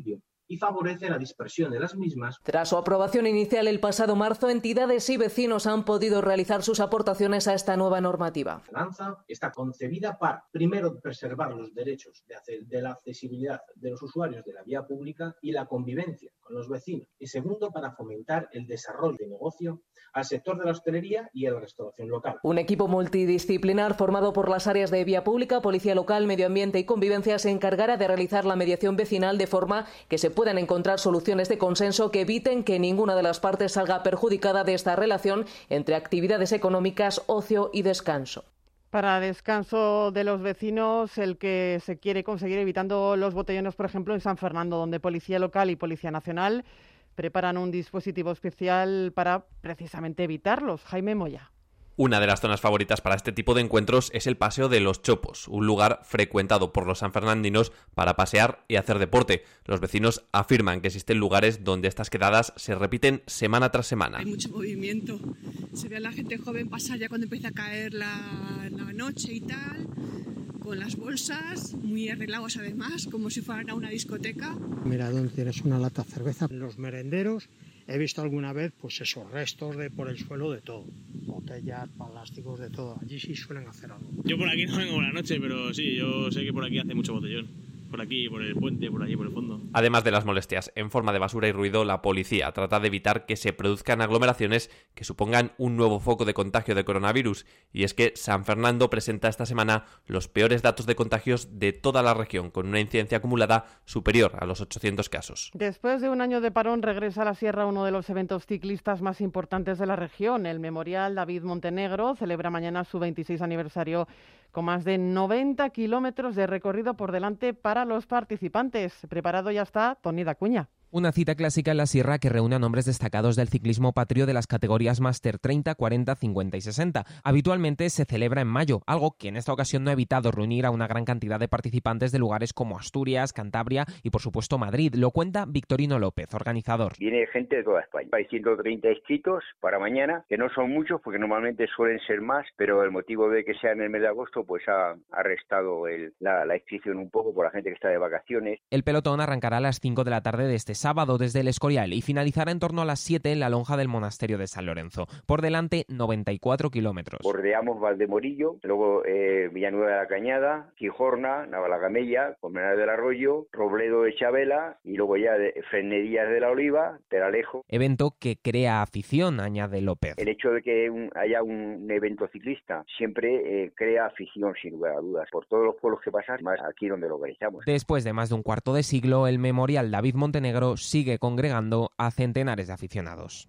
y favorece la dispersión de las mismas. Tras su aprobación inicial el pasado marzo, entidades y vecinos han podido realizar sus aportaciones a esta nueva normativa. La ordenanza está concebida para, primero, preservar los derechos de la accesibilidad de los usuarios de la vía pública y la convivencia con los vecinos, y segundo, para fomentar el desarrollo de negocio al sector de la hostelería y a la restauración local. Un equipo multidisciplinar formado por las áreas de vía pública, policía local, medio ambiente y convivencia se encargará de realizar la mediación vecinal de forma que se puedan encontrar soluciones de consenso que eviten que ninguna de las partes salga perjudicada de esta relación entre actividades económicas, ocio y descanso. Para descanso de los vecinos, el que se quiere conseguir evitando los botellones, por ejemplo, en San Fernando, donde Policía Local y Policía Nacional preparan un dispositivo especial para precisamente evitarlos. Jaime Moya. Una de las zonas favoritas para este tipo de encuentros es el Paseo de los Chopos, un lugar frecuentado por los sanfernandinos para pasear y hacer deporte. Los vecinos afirman que existen lugares donde estas quedadas se repiten semana tras semana. Hay mucho movimiento, se ve a la gente joven pasar ya cuando empieza a caer la noche y tal, con las bolsas, muy arreglados además, como si fueran a una discoteca. Mira, donde tienes una lata de cerveza, los merenderos. He visto alguna vez, pues esos restos de por el suelo de todo, botellas, plásticos, de todo. Allí sí suelen hacer algo. Yo por aquí no vengo por la noche, pero sí, yo sé que por aquí hace mucho botellón. Por aquí, por el puente, por allí, por el fondo. Además de las molestias en forma de basura y ruido, la policía trata de evitar que se produzcan aglomeraciones que supongan un nuevo foco de contagio de coronavirus. Y es que San Fernando presenta esta semana los peores datos de contagios de toda la región, con una incidencia acumulada superior a los 800 casos. Después de un año de parón, regresa a la Sierra uno de los eventos ciclistas más importantes de la región. El Memorial David Montenegro celebra mañana su 26 aniversario con más de 90 kilómetros de recorrido por delante para los participantes. Preparado ya está Toni Dacuña. Una cita clásica en la Sierra que reúne a nombres destacados del ciclismo patrio de las categorías Máster 30, 40, 50 y 60. Habitualmente se celebra en mayo, algo que en esta ocasión no ha evitado reunir a una gran cantidad de participantes de lugares como Asturias, Cantabria y por supuesto Madrid. Lo cuenta Victorino López, organizador. Viene gente de toda España. Hay 130 inscritos para mañana, que no son muchos porque normalmente suelen ser más, pero el motivo de que sea en el mes de agosto pues ha restado la inscripción un poco por la gente que está de vacaciones. El pelotón arrancará a las 5 de la tarde de este sábado desde el Escorial y finalizará en torno a las 7 en la lonja del monasterio de San Lorenzo. Por delante, 94 kilómetros. Bordeamos Valdemorillo, luego Villanueva de la Cañada, Quijorna, Navalagamella, Colmenar del Arroyo, Robledo de Chabela y luego ya Fresnedillas de la Oliva, Peralejo. Evento que crea afición, añade López. El hecho de que haya un evento ciclista siempre crea afición, sin lugar a dudas, por todos los pueblos que pasan, más aquí donde lo organizamos. Después de más de un cuarto de siglo, el Memorial David Montenegro sigue congregando a centenares de aficionados.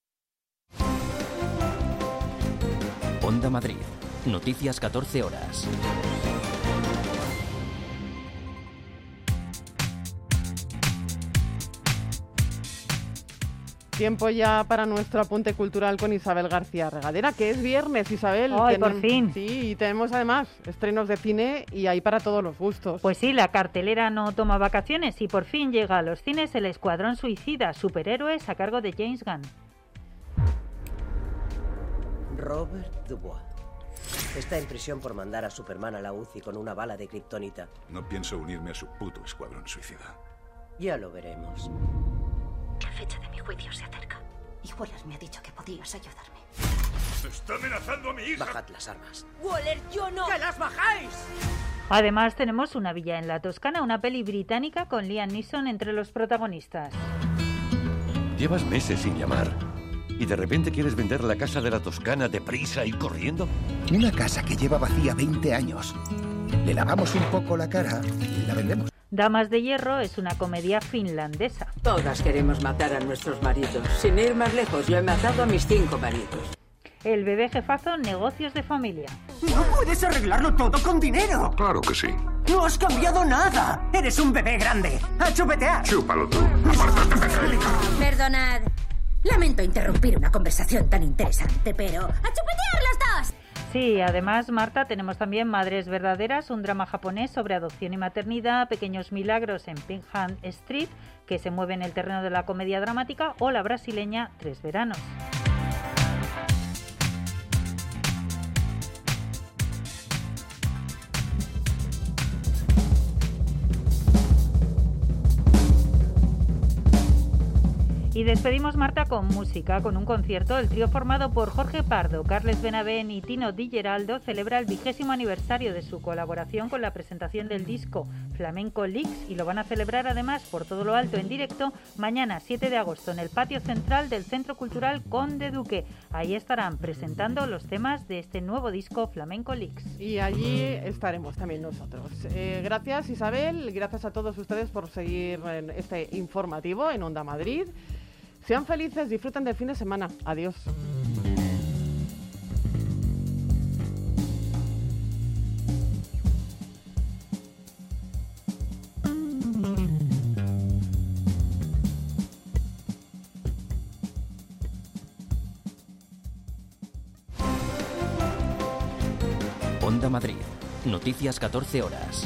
Onda Madrid. Noticias 14 horas. Tiempo ya para nuestro apunte cultural con Isabel García Regadera, que es viernes, Isabel. ¡Ay, por fin! Sí, y tenemos además estrenos de cine y hay para todos los gustos. Pues sí, la cartelera no toma vacaciones y por fin llega a los cines El Escuadrón Suicida, superhéroes a cargo de James Gunn. Robert Dubois está en prisión por mandar a Superman a la UCI con una bala de kriptonita. No pienso unirme a su puto escuadrón suicida. Ya lo veremos. La fecha de mi juicio se acerca. Y Waller me ha dicho que podías ayudarme. ¡Está amenazando a mi hija! Bajad las armas. ¡Waller, yo no! ¡Que las bajáis! Además tenemos Una villa en la Toscana, una peli británica con Liam Neeson entre los protagonistas. Llevas meses sin llamar. ¿Y de repente quieres vender la casa de la Toscana deprisa y corriendo? Una casa que lleva vacía 20 años. Le lavamos un poco la cara y la vendemos. Damas de Hierro es una comedia finlandesa. Todas queremos matar a nuestros maridos. Sin ir más lejos, yo he matado a mis 5 maridos. El bebé jefazo, Negocios de familia. ¡No puedes arreglarlo todo con dinero! Claro que sí. ¡No has cambiado nada! ¡Eres un bebé grande! ¡A chupetear! Chúpalo tú. Apártate. Perdonad. Lamento interrumpir una conversación tan interesante, pero ¡a chupetear los dos! Sí, además, Marta, tenemos también Madres Verdaderas, un drama japonés sobre adopción y maternidad, Pequeños Milagros en Pingham Street, que se mueve en el terreno de la comedia dramática, o la brasileña Tres Veranos. Y despedimos, Marta, con música, con un concierto. El trío formado por Jorge Pardo, Carles Benavent y Tino Di Geraldo celebra el 20º aniversario de su colaboración con la presentación del disco Flamenco Leaks, y lo van a celebrar además por todo lo alto en directo mañana 7 de agosto en el patio central del Centro Cultural Conde Duque. Ahí estarán presentando los temas de este nuevo disco Flamenco Leaks. Y allí estaremos también nosotros. Gracias, Isabel, gracias a todos ustedes por seguir en este informativo en Onda Madrid. Sean felices, disfruten del fin de semana. Adiós. Onda Madrid. Noticias 14 horas.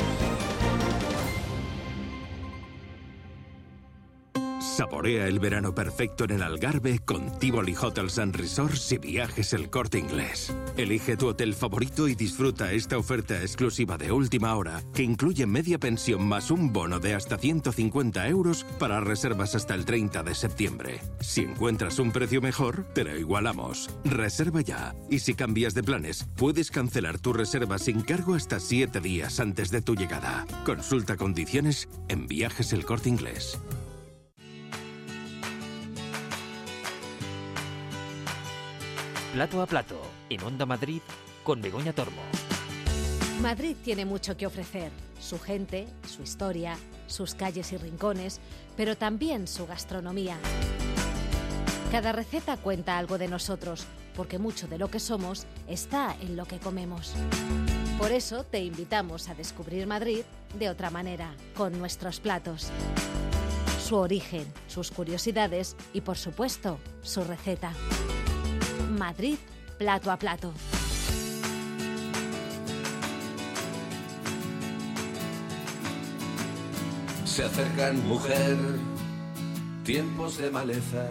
Saborea el verano perfecto en el Algarve con Tivoli Hotels & Resorts y Viajes El Corte Inglés. Elige tu hotel favorito y disfruta esta oferta exclusiva de última hora que incluye media pensión más un bono de hasta 150 euros para reservas hasta el 30 de septiembre. Si encuentras un precio mejor, te lo igualamos. Reserva ya. Y si cambias de planes, puedes cancelar tu reserva sin cargo hasta 7 días antes de tu llegada. Consulta condiciones en Viajes El Corte Inglés. Plato a plato, en Onda Madrid, con Begoña Tormo. Madrid tiene mucho que ofrecer. Su gente, su historia, sus calles y rincones, pero también su gastronomía. Cada receta cuenta algo de nosotros, porque mucho de lo que somos está en lo que comemos. Por eso te invitamos a descubrir Madrid de otra manera, con nuestros platos. Su origen, sus curiosidades y, por supuesto, su receta. Madrid, plato a plato. Se acercan, mujer, tiempos de maleza,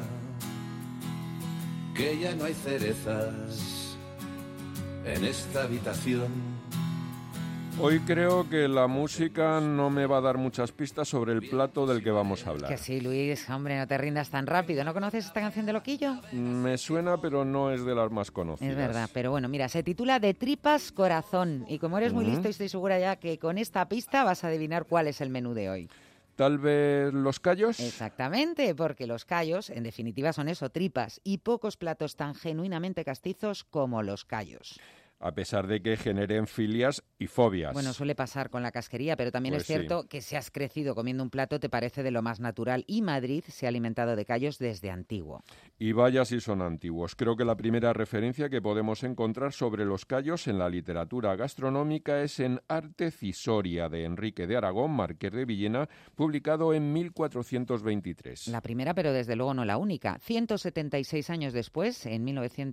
que ya no hay cerezas en esta habitación. Hoy creo que la música no me va a dar muchas pistas sobre el plato del que vamos a hablar. Que sí, Luis, hombre, no te rindas tan rápido. ¿No conoces esta canción de Loquillo? Me suena, pero no es de las más conocidas. Es verdad, pero bueno, mira, se titula De tripas corazón. Y como eres muy listo, estoy segura ya que con esta pista vas a adivinar cuál es el menú de hoy. ¿Tal vez los callos? Exactamente, porque los callos, en definitiva, son eso, tripas, y pocos platos tan genuinamente castizos como los callos. A pesar de que generen filias y fobias. Bueno, suele pasar con la casquería, pero también Pues es cierto que si has crecido comiendo un plato te parece de lo más natural, y Madrid se ha alimentado de callos desde antiguo. Y vaya si son antiguos. Creo que la primera referencia que podemos encontrar sobre los callos en la literatura gastronómica es en Arte Cisoria, de Enrique de Aragón, marqués de Villena, publicado en 1423. La primera, pero desde luego no la única. 176 años después, en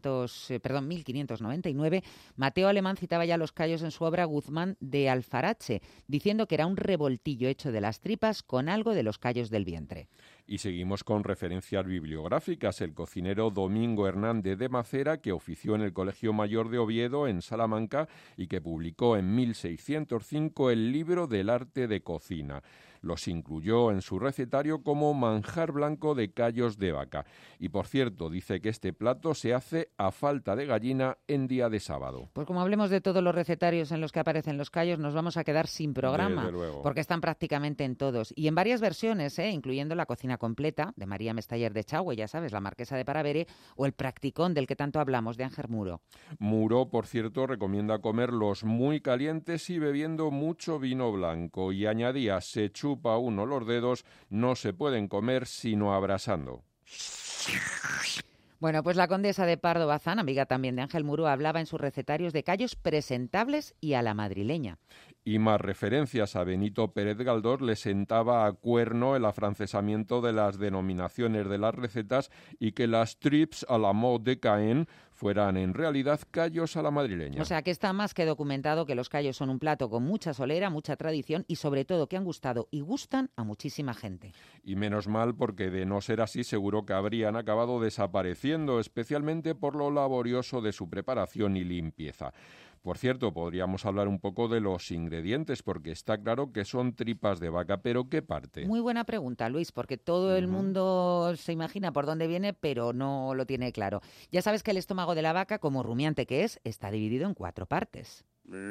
1599, Mateo Alemán citaba ya los callos en su obra Guzmán de Alfarache, diciendo que era un revoltillo hecho de las tripas con algo de los callos del vientre. Y seguimos con referencias bibliográficas. El cocinero Domingo Hernández de Macera, que ofició en el Colegio Mayor de Oviedo, en Salamanca, y que publicó en 1605 el libro del arte de cocina. Los incluyó en su recetario como manjar blanco de callos de vaca. Y por cierto, dice que este plato se hace a falta de gallina en día de sábado. Pues como hablemos de todos los recetarios en los que aparecen los callos, nos vamos a quedar sin programa. Desde luego. Porque están prácticamente en todos. Y en varias versiones, incluyendo la cocina completa, de María Mestaller de Chagüe, ya sabes, la marquesa de Paravere, o el practicón del que tanto hablamos, de Ángel Muro. Muro, por cierto, recomienda comerlos muy calientes y bebiendo mucho vino blanco. Y añadía, se chupa uno los dedos, no se pueden comer sino abrasando. Bueno, pues la condesa de Pardo Bazán, amiga también de Ángel Muro, hablaba en sus recetarios de callos presentables y a la madrileña. Y más referencias. A Benito Pérez Galdós le sentaba a cuerno el afrancesamiento de las denominaciones de las recetas y que las trips a la mode de Caen fueran en realidad callos a la madrileña. O sea que está más que documentado que los callos son un plato con mucha solera, mucha tradición y sobre todo que han gustado y gustan a muchísima gente. Y menos mal, porque de no ser así seguro que habrían acabado desapareciendo, especialmente por lo laborioso de su preparación y limpieza. Por cierto, podríamos hablar un poco de los ingredientes, porque está claro que son tripas de vaca, pero ¿qué parte? Muy buena pregunta, Luis, porque todo el mundo se imagina por dónde viene, pero no lo tiene claro. Ya sabes que el estómago de la vaca, como rumiante que es, está dividido en 4 partes.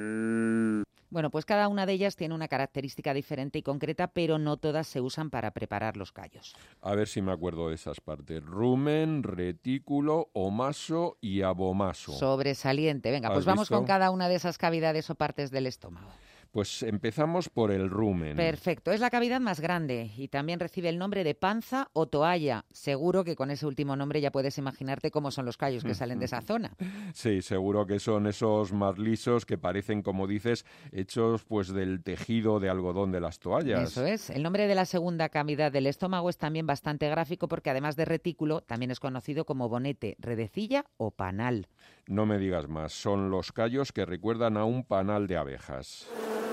Bueno, pues cada una de ellas tiene una característica diferente y concreta, pero no todas se usan para preparar los callos. A ver si me acuerdo de esas partes. Rumen, retículo, omaso y abomaso. Sobresaliente. Venga, pues vamos con cada una de esas cavidades o partes del estómago. Pues empezamos por el rumen. Perfecto, es la cavidad más grande y también recibe el nombre de panza o toalla. Seguro que con ese último nombre ya puedes imaginarte cómo son los callos que salen de esa zona. Sí, seguro que son esos más lisos que parecen, como dices, hechos pues del tejido de algodón de las toallas. Eso es. El nombre de la segunda cavidad del estómago es también bastante gráfico porque además de retículo también es conocido como bonete, redecilla o panal. No me digas más, son los callos que recuerdan a un panal de abejas.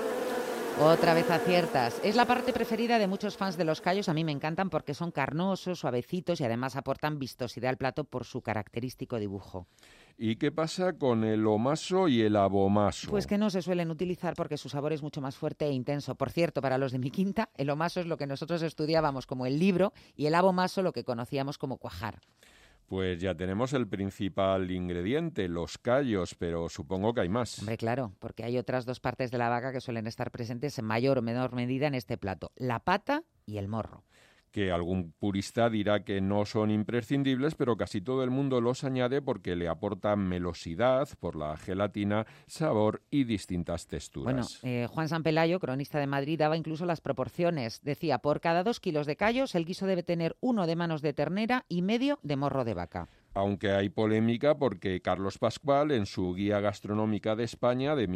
Otra vez aciertas. Es la parte preferida de muchos fans de los callos. A mí me encantan porque son carnosos, suavecitos y además aportan vistosidad al plato por su característico dibujo. ¿Y qué pasa con el omaso y el abomaso? Pues que no se suelen utilizar porque su sabor es mucho más fuerte e intenso. Por cierto, para los de mi quinta, el omaso es lo que nosotros estudiábamos como el libro y el abomaso lo que conocíamos como cuajar. Pues ya tenemos el principal ingrediente, los callos, pero supongo que hay más. Hombre, claro, porque hay otras 2 partes de la vaca que suelen estar presentes en mayor o menor medida en este plato, la pata y el morro. Que algún purista dirá que no son imprescindibles, pero casi todo el mundo los añade porque le aportan melosidad por la gelatina, sabor y distintas texturas. Bueno, Juan Sanpelayo, cronista de Madrid, daba incluso las proporciones. Decía, por cada 2 kilos de callos, el guiso debe tener 1 de manos de ternera y medio de morro de vaca. Aunque hay polémica porque Carlos Pascual, en su Guía Gastronómica de España de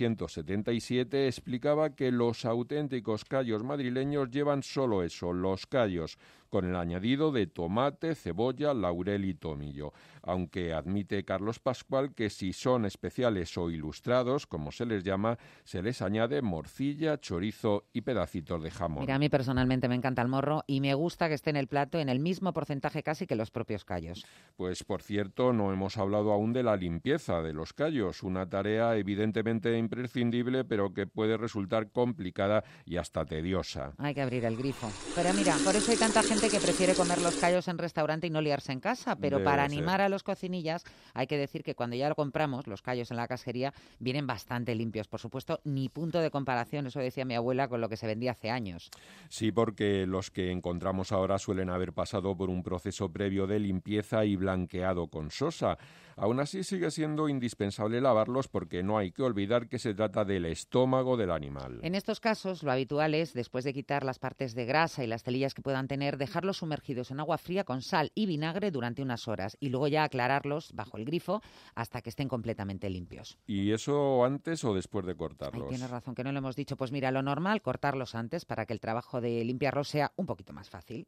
1977, explicaba que los auténticos callos madrileños llevan solo eso, los callos, con el añadido de tomate, cebolla, laurel y tomillo. Aunque admite Carlos Pascual que si son especiales o ilustrados, como se les llama, se les añade morcilla, chorizo y pedacitos de jamón. Mira, a mí personalmente me encanta el morro y me gusta que esté en el plato en el mismo porcentaje casi que los propios callos. Pues, por cierto, no hemos hablado aún de la limpieza de los callos, una tarea evidentemente imprescindible, pero que puede resultar complicada y hasta tediosa. Hay que abrir el grifo. Pero mira, por eso hay tanta gente que prefiere comer los callos en restaurante y no liarse en casa, pero Debe para ser. animar a los cocinillas hay que decir que cuando ya lo compramos, los callos en la casquería vienen bastante limpios. Por supuesto, ni punto de comparación, eso decía mi abuela, con lo que se vendía hace años. Sí, porque los que encontramos ahora suelen haber pasado por un proceso previo de limpieza y blanqueado con sosa. Aún así sigue siendo indispensable lavarlos porque no hay que olvidar que se trata del estómago del animal. En estos casos, lo habitual es, después de quitar las partes de grasa y las telillas que puedan tener, dejarlos sumergidos en agua fría con sal y vinagre durante unas horas y luego ya aclararlos bajo el grifo hasta que estén completamente limpios. ¿Y eso antes o después de cortarlos? Ay, tienes razón, que no lo hemos dicho. Pues mira, lo normal, cortarlos antes para que el trabajo de limpiarlos sea un poquito más fácil.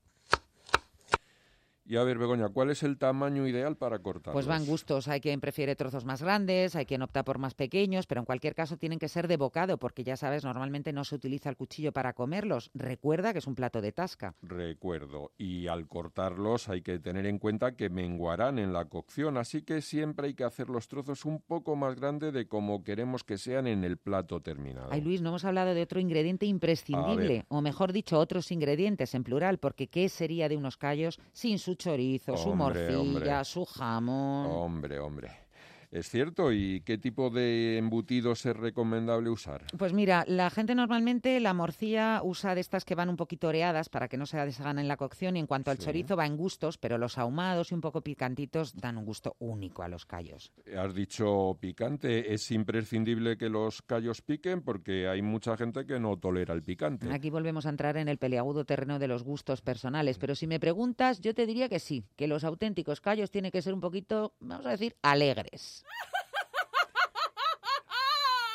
Y a ver, Begoña, ¿cuál es el tamaño ideal para cortarlos? Pues van gustos. Hay quien prefiere trozos más grandes, hay quien opta por más pequeños, pero en cualquier caso tienen que ser de bocado, porque ya sabes, normalmente no se utiliza el cuchillo para comerlos. Recuerda que es un plato de tasca. Recuerdo. Y al cortarlos hay que tener en cuenta que menguarán en la cocción, así que siempre hay que hacer los trozos un poco más grandes de como queremos que sean en el plato terminado. Ay, Luis, no hemos hablado de otro ingrediente imprescindible, o mejor dicho, otros ingredientes en plural, porque ¿qué sería de unos callos sin su chorizo, su morcilla, su jamón? Hombre. Es cierto. ¿Y qué tipo de embutidos es recomendable usar? Pues mira, la gente normalmente la morcilla usa de estas que van un poquito oreadas para que no se deshagan en la cocción, y en cuanto al chorizo va en gustos, pero los ahumados y un poco picantitos dan un gusto único a los callos. Has dicho picante. ¿Es imprescindible que los callos piquen? Porque hay mucha gente que no tolera el picante. Aquí volvemos a entrar en el peliagudo terreno de los gustos personales, pero si me preguntas, yo te diría que sí, que los auténticos callos tienen que ser un poquito, vamos a decir, alegres.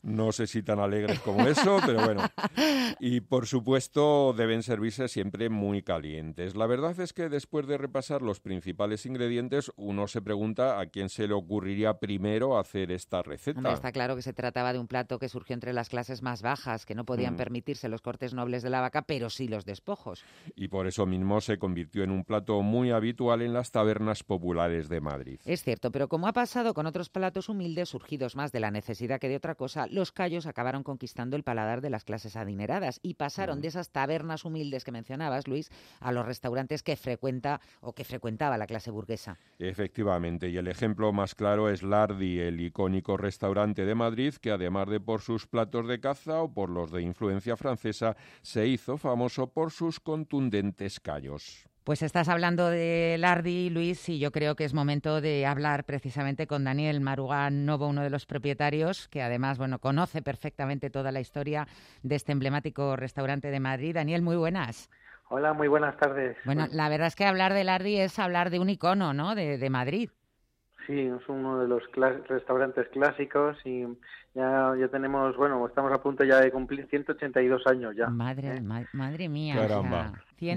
No sé si tan alegres como eso, pero bueno. Y por supuesto deben servirse siempre muy calientes. La verdad es que después de repasar los principales ingredientes, uno se pregunta a quién se le ocurriría primero hacer esta receta. Hombre, está claro que se trataba de un plato que surgió entre las clases más bajas, que no podían permitirse los cortes nobles de la vaca, pero sí los despojos. Y por eso mismo se convirtió en un plato muy habitual en las tabernas populares de Madrid. Es cierto, pero como ha pasado con otros platos humildes surgidos más de la necesidad que de otra cosa, los callos acabaron conquistando el paladar de las clases adineradas y pasaron de esas tabernas humildes que mencionabas, Luis, a los restaurantes que frecuentaba la clase burguesa. Efectivamente, y el ejemplo más claro es Lardi, el icónico restaurante de Madrid, que además de por sus platos de caza o por los de influencia francesa, se hizo famoso por sus contundentes callos. Pues estás hablando de Lardi, Luis, y yo creo que es momento de hablar precisamente con Daniel Marugán Novo, uno de los propietarios, que además, conoce perfectamente toda la historia de este emblemático restaurante de Madrid. Daniel, muy buenas. Hola, muy buenas tardes. Bueno, la verdad es que hablar de Lardi es hablar de un icono, ¿no?, de Madrid. Sí, es uno de los restaurantes clásicos y ya tenemos, estamos a punto ya de cumplir 182 años ya. Madre mía. Caramba.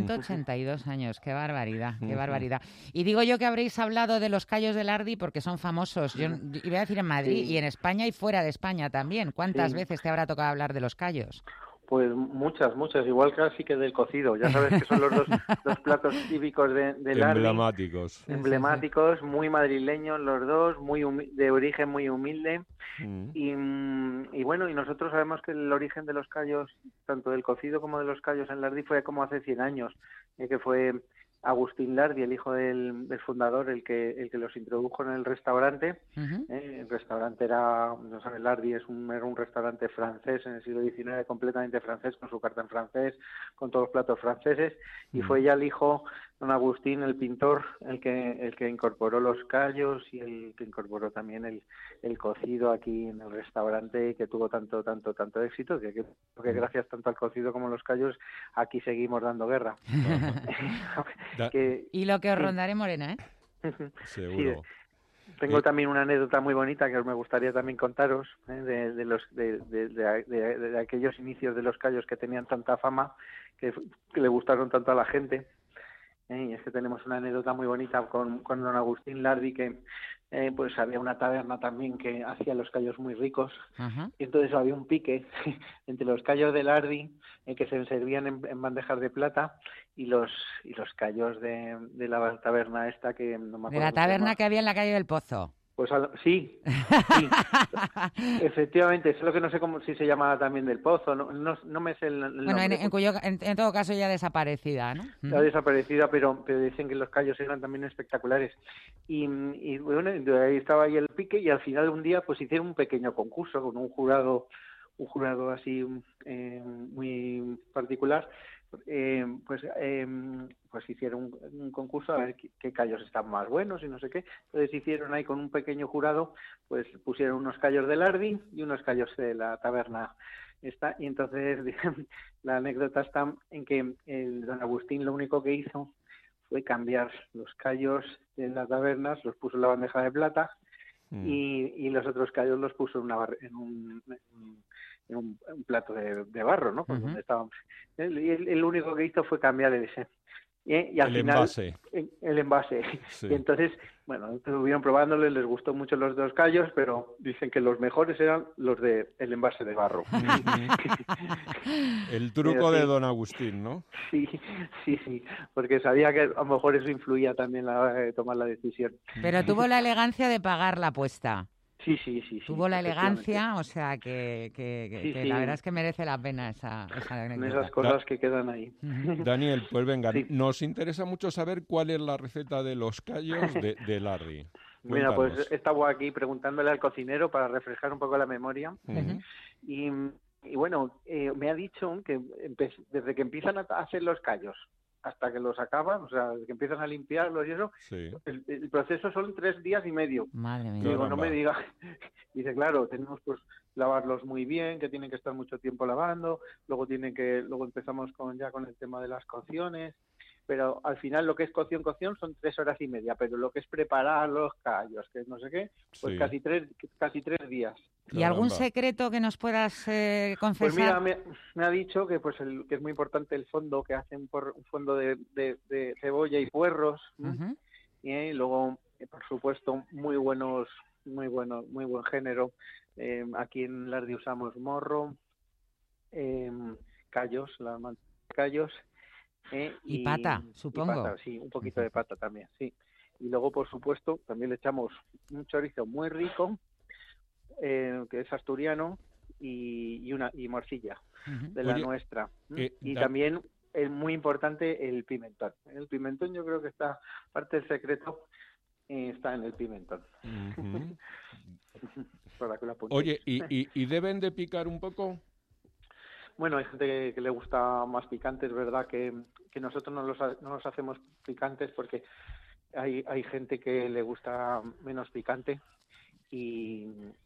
182 años, qué barbaridad, qué barbaridad. Y digo yo que habréis hablado de los callos de Lardi porque son famosos. Yo iba a decir en Madrid y en España y fuera de España también. ¿Cuántas veces te habrá tocado hablar de los callos? Pues muchas, igual casi que del cocido. Ya sabes que son los dos platos típicos de Lardi. Emblemáticos, muy madrileños los dos, de origen muy humilde. Y nosotros sabemos que el origen de los callos, tanto del cocido como de los callos en Lardi, fue como hace 100 años, que fue Agustín Lardi, el hijo del fundador, el que los introdujo en el restaurante. El restaurante era, no sabes, Lardi era un restaurante francés en el siglo XIX, completamente francés, con su carta en francés, con todos los platos franceses, y fue ya el hijo, don Agustín, el pintor, el que incorporó los callos y el que incorporó también el cocido aquí en el restaurante, que tuvo tanto éxito, que gracias tanto al cocido como a los callos aquí seguimos dando guerra. Y lo que os rondaré, Morena, Seguro. Sí, tengo también una anécdota muy bonita que me gustaría también contaros, de aquellos inicios de los callos que tenían tanta fama, que le gustaron tanto a la gente. Y es que tenemos una anécdota muy bonita con don Agustín Lardi, que pues había una taberna también que hacía los callos muy ricos. Y entonces había un pique entre los callos de Lardi, que se servían en bandejas de plata, y los callos de la taberna esta, que no me acuerdo. De la taberna que había en la calle del Pozo. Pues sí. Efectivamente, solo que no sé si se llamaba también del Pozo, no me sé el nombre. En todo caso ya desaparecida, ¿no? Ya desaparecida, pero dicen que los callos eran también espectaculares. Y ahí estaba ahí el pique, y al final de un día pues hicieron un pequeño concurso con un jurado así muy particular. Pues hicieron un concurso a ver qué callos están más buenos y no sé qué. Entonces hicieron ahí con un pequeño jurado, pues pusieron unos callos de Lardi y unos callos de la taberna esta, y entonces la anécdota está en que el don Agustín lo único que hizo fue cambiar los callos de las tabernas, los puso en la bandeja de plata y los otros callos los puso en un plato de barro, ¿no? Pues donde estábamos. El único que hizo fue cambiar ese. Y al final, el envase. Sí. Y entonces, estuvieron probándole, les gustó mucho los dos callos, pero dicen que los mejores eran los del envase de barro. El truco de don Agustín, ¿no? Sí, porque sabía que a lo mejor eso influía también a la hora de tomar la decisión. Pero tuvo la elegancia de pagar la apuesta. Sí. Tuvo la elegancia, o sea que la verdad es que merece la pena esa anécdota. Esas cosas que quedan ahí. Daniel, pues venga, nos interesa mucho saber cuál es la receta de los callos de Lardi. Mira, pues estaba aquí preguntándole al cocinero para refrescar un poco la memoria. Y me ha dicho que desde que empiezan a hacer los callos hasta que los acaban, o sea, desde que empiezan a limpiarlos y eso, el proceso son 3 días y medio. Madre mía. Digo, no me diga. Dice, claro, tenemos pues lavarlos muy bien, que tienen que estar mucho tiempo lavando, luego empezamos con el tema de las cocciones, pero al final lo que es cocción son 3 horas y media, pero lo que es preparar los callos, que no sé qué, pues casi tres días. ¿Y algún secreto que nos puedas confesar? Pues mira, me ha dicho que que es muy importante el fondo, que hacen por un fondo de cebolla y puerros. Y luego, por supuesto, muy buen género. Aquí en Lardi usamos morro, callos, callos. Y pata, supongo. Y pata, sí, un poquito de pata también, sí. Y luego, por supuesto, también le echamos un chorizo muy rico, que es asturiano, y morcilla de la nuestra. Y también es muy importante el pimentón. El pimentón, yo creo que parte del secreto está en el pimentón. Para que lo apuntéis. Oye, ¿y deben de picar un poco? Bueno, hay gente que le gusta más picante, es verdad que nosotros no los hacemos picantes porque hay gente que le gusta menos picante y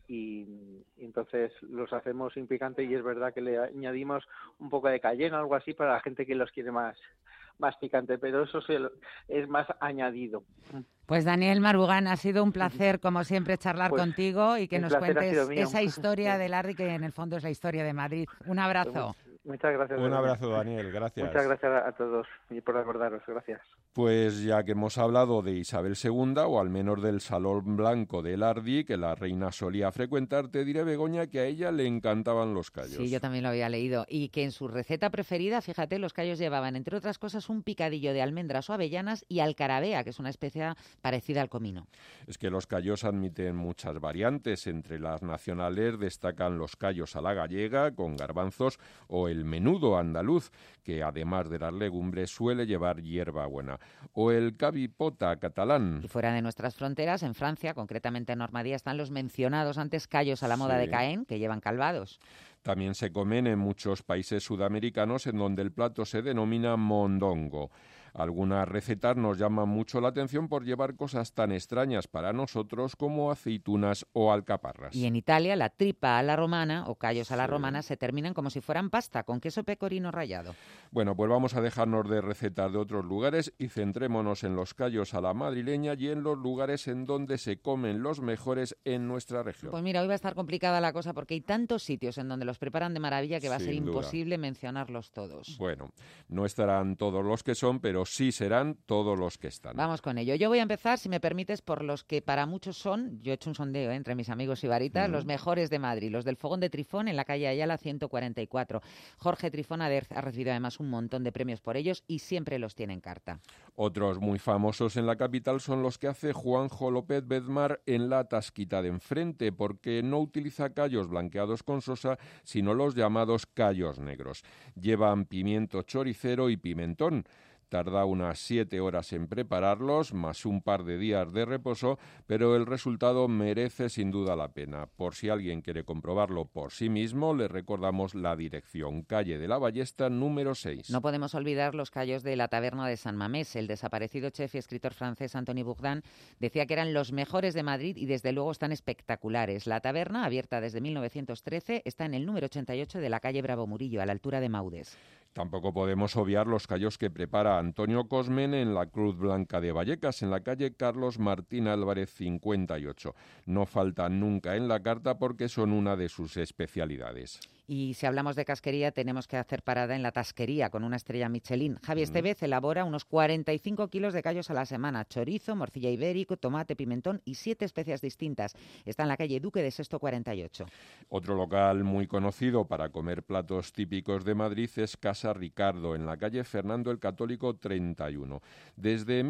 entonces los hacemos sin picante, y es verdad que le añadimos un poco de cayenne o algo así para la gente que los quiere más picante, pero eso es más añadido. Pues Daniel Marugán, ha sido un placer, como siempre, charlar contigo y que nos cuentes esa historia de Lardi, que en el fondo es la historia de Madrid. Un abrazo. Muchas gracias. Un abrazo, Daniel, gracias. Muchas gracias a todos y por acordaros, gracias. Pues ya que hemos hablado de Isabel II, o al menos del Salón Blanco de Lardi, que la reina solía frecuentar, te diré, Begoña, que a ella le encantaban los callos. Sí, yo también lo había leído. Y que en su receta preferida, fíjate, los callos llevaban, entre otras cosas, un picadillo de almendras o avellanas y alcarabea, que es una especia parecida al comino. Es que los callos admiten muchas variantes. Entre las nacionales destacan los callos a la gallega, con garbanzos, o el menudo andaluz, que además de las legumbres suele llevar hierbabuena, o el cabipota catalán. Y fuera de nuestras fronteras, en Francia, concretamente en Normandía, están los mencionados antes callos a la moda de Caen, que llevan calvados. También se comen en muchos países sudamericanos, en donde el plato se denomina mondongo. Algunas recetas nos llaman mucho la atención por llevar cosas tan extrañas para nosotros como aceitunas o alcaparras. Y en Italia, la tripa a la romana o callos a la romana se terminan como si fueran pasta, con queso pecorino rallado. Bueno, pues vamos a dejarnos de recetas de otros lugares y centrémonos en los callos a la madrileña y en los lugares en donde se comen los mejores en nuestra región. Pues mira, hoy va a estar complicada la cosa porque hay tantos sitios en donde los preparan de maravilla que va a ser imposible mencionarlos todos. Bueno, no estarán todos los que son, pero sí serán todos los que están. Vamos con ello. Yo voy a empezar, si me permites, por los que para muchos son, yo he hecho un sondeo entre mis amigos ibaritas, los mejores de Madrid, los del Fogón de Trifón en la calle Ayala 144. Jorge Trifón ha recibido además un montón de premios por ellos y siempre los tiene en carta. Otros muy famosos en la capital son los que hace Juanjo López Bedmar en la Tasquita de enfrente, porque no utiliza callos blanqueados con sosa, sino los llamados callos negros. Llevan pimiento choricero y pimentón. Tarda unas 7 horas en prepararlos, más un par de días de reposo, pero el resultado merece sin duda la pena. Por si alguien quiere comprobarlo por sí mismo, le recordamos la dirección: calle de la Ballesta, número 6. No podemos olvidar los callos de la taberna de San Mamés. El desaparecido chef y escritor francés Anthony Bourdain decía que eran los mejores de Madrid y desde luego están espectaculares. La taberna, abierta desde 1913, está en el número 88 de la calle Bravo Murillo, a la altura de Maudes. Tampoco podemos obviar los callos que prepara Antonio Cosmen en la Cruz Blanca de Vallecas, en la calle Carlos Martín Álvarez 58. No faltan nunca en la carta porque son una de sus especialidades. Y si hablamos de casquería, tenemos que hacer parada en la Tasquería, con una estrella Michelin. Javi Estevez elabora unos 45 kilos de callos a la semana: chorizo, morcilla ibérico, tomate, pimentón y 7 especias distintas. Está en la calle Duque de Sexto 48. Otro local muy conocido para comer platos típicos de Madrid es Casa Ricardo, en la calle Fernando el Católico 31. Desde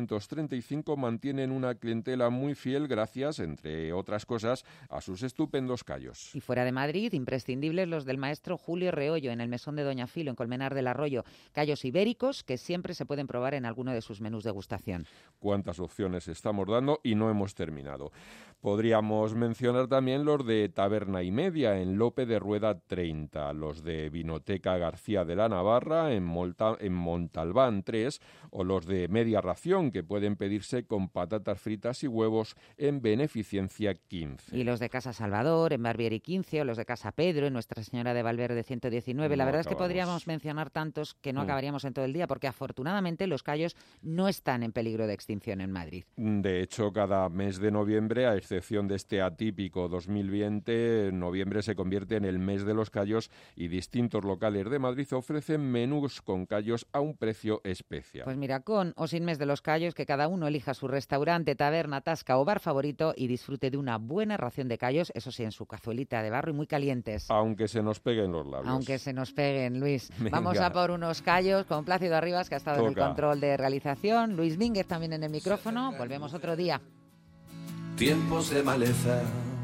1935 mantienen una clientela muy fiel gracias, entre otras cosas, a sus estupendos callos. Y fuera de Madrid, imprescindibles los del maestro Julio Reollo en el Mesón de Doña Filo, en Colmenar del Arroyo. Callos ibéricos que siempre se pueden probar en alguno de sus menús de degustación. Cuántas opciones estamos dando y no hemos terminado. Podríamos mencionar también los de Taberna y Media, en Lope de Rueda 30, los de Vinoteca García de la Navarra, en Montalbán 3, o los de Media Ración, que pueden pedirse con patatas fritas y huevos, en Beneficencia 15. Y los de Casa Salvador, en Barbieri 15, o los de Casa Pedro, en Nuestra Nuestra Señora de Valverde 119. La verdad es que podríamos mencionar tantos que no acabaríamos en todo el día, porque afortunadamente los cayos no están en peligro de extinción en Madrid. De hecho, cada mes de noviembre, a excepción de este atípico 2020, noviembre se convierte en el mes de los cayos y distintos locales de Madrid ofrecen menús con cayos a un precio especial. Pues mira, con o sin mes de los cayos, que cada uno elija su restaurante, taberna, tasca o bar favorito y disfrute de una buena ración de cayos, eso sí, en su cazuelita de barro y muy calientes. Aunque se nos peguen los labios. Aunque se nos peguen, Luis. Venga. Vamos a por unos callos con Plácido Arribas, que ha estado en el control de realización. Luis Mínguez también en el micrófono. Volvemos otro día. Tiempos de maleza,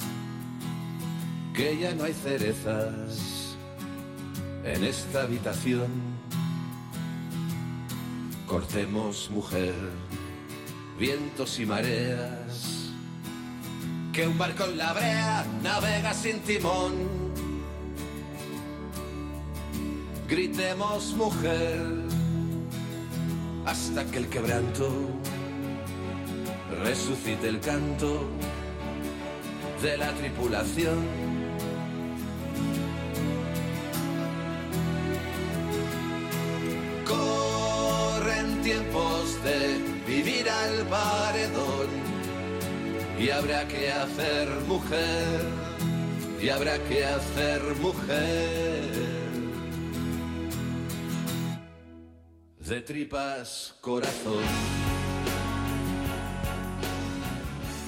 que ya no hay cerezas en esta habitación. Cortemos, mujer, vientos y mareas, que un barco en la brea navega sin timón. Gritemos, mujer, hasta que el quebranto resucite el canto de la tripulación. Corren tiempos de vivir al paredón y habrá que hacer mujer, y habrá que hacer mujer. De tripas corazón.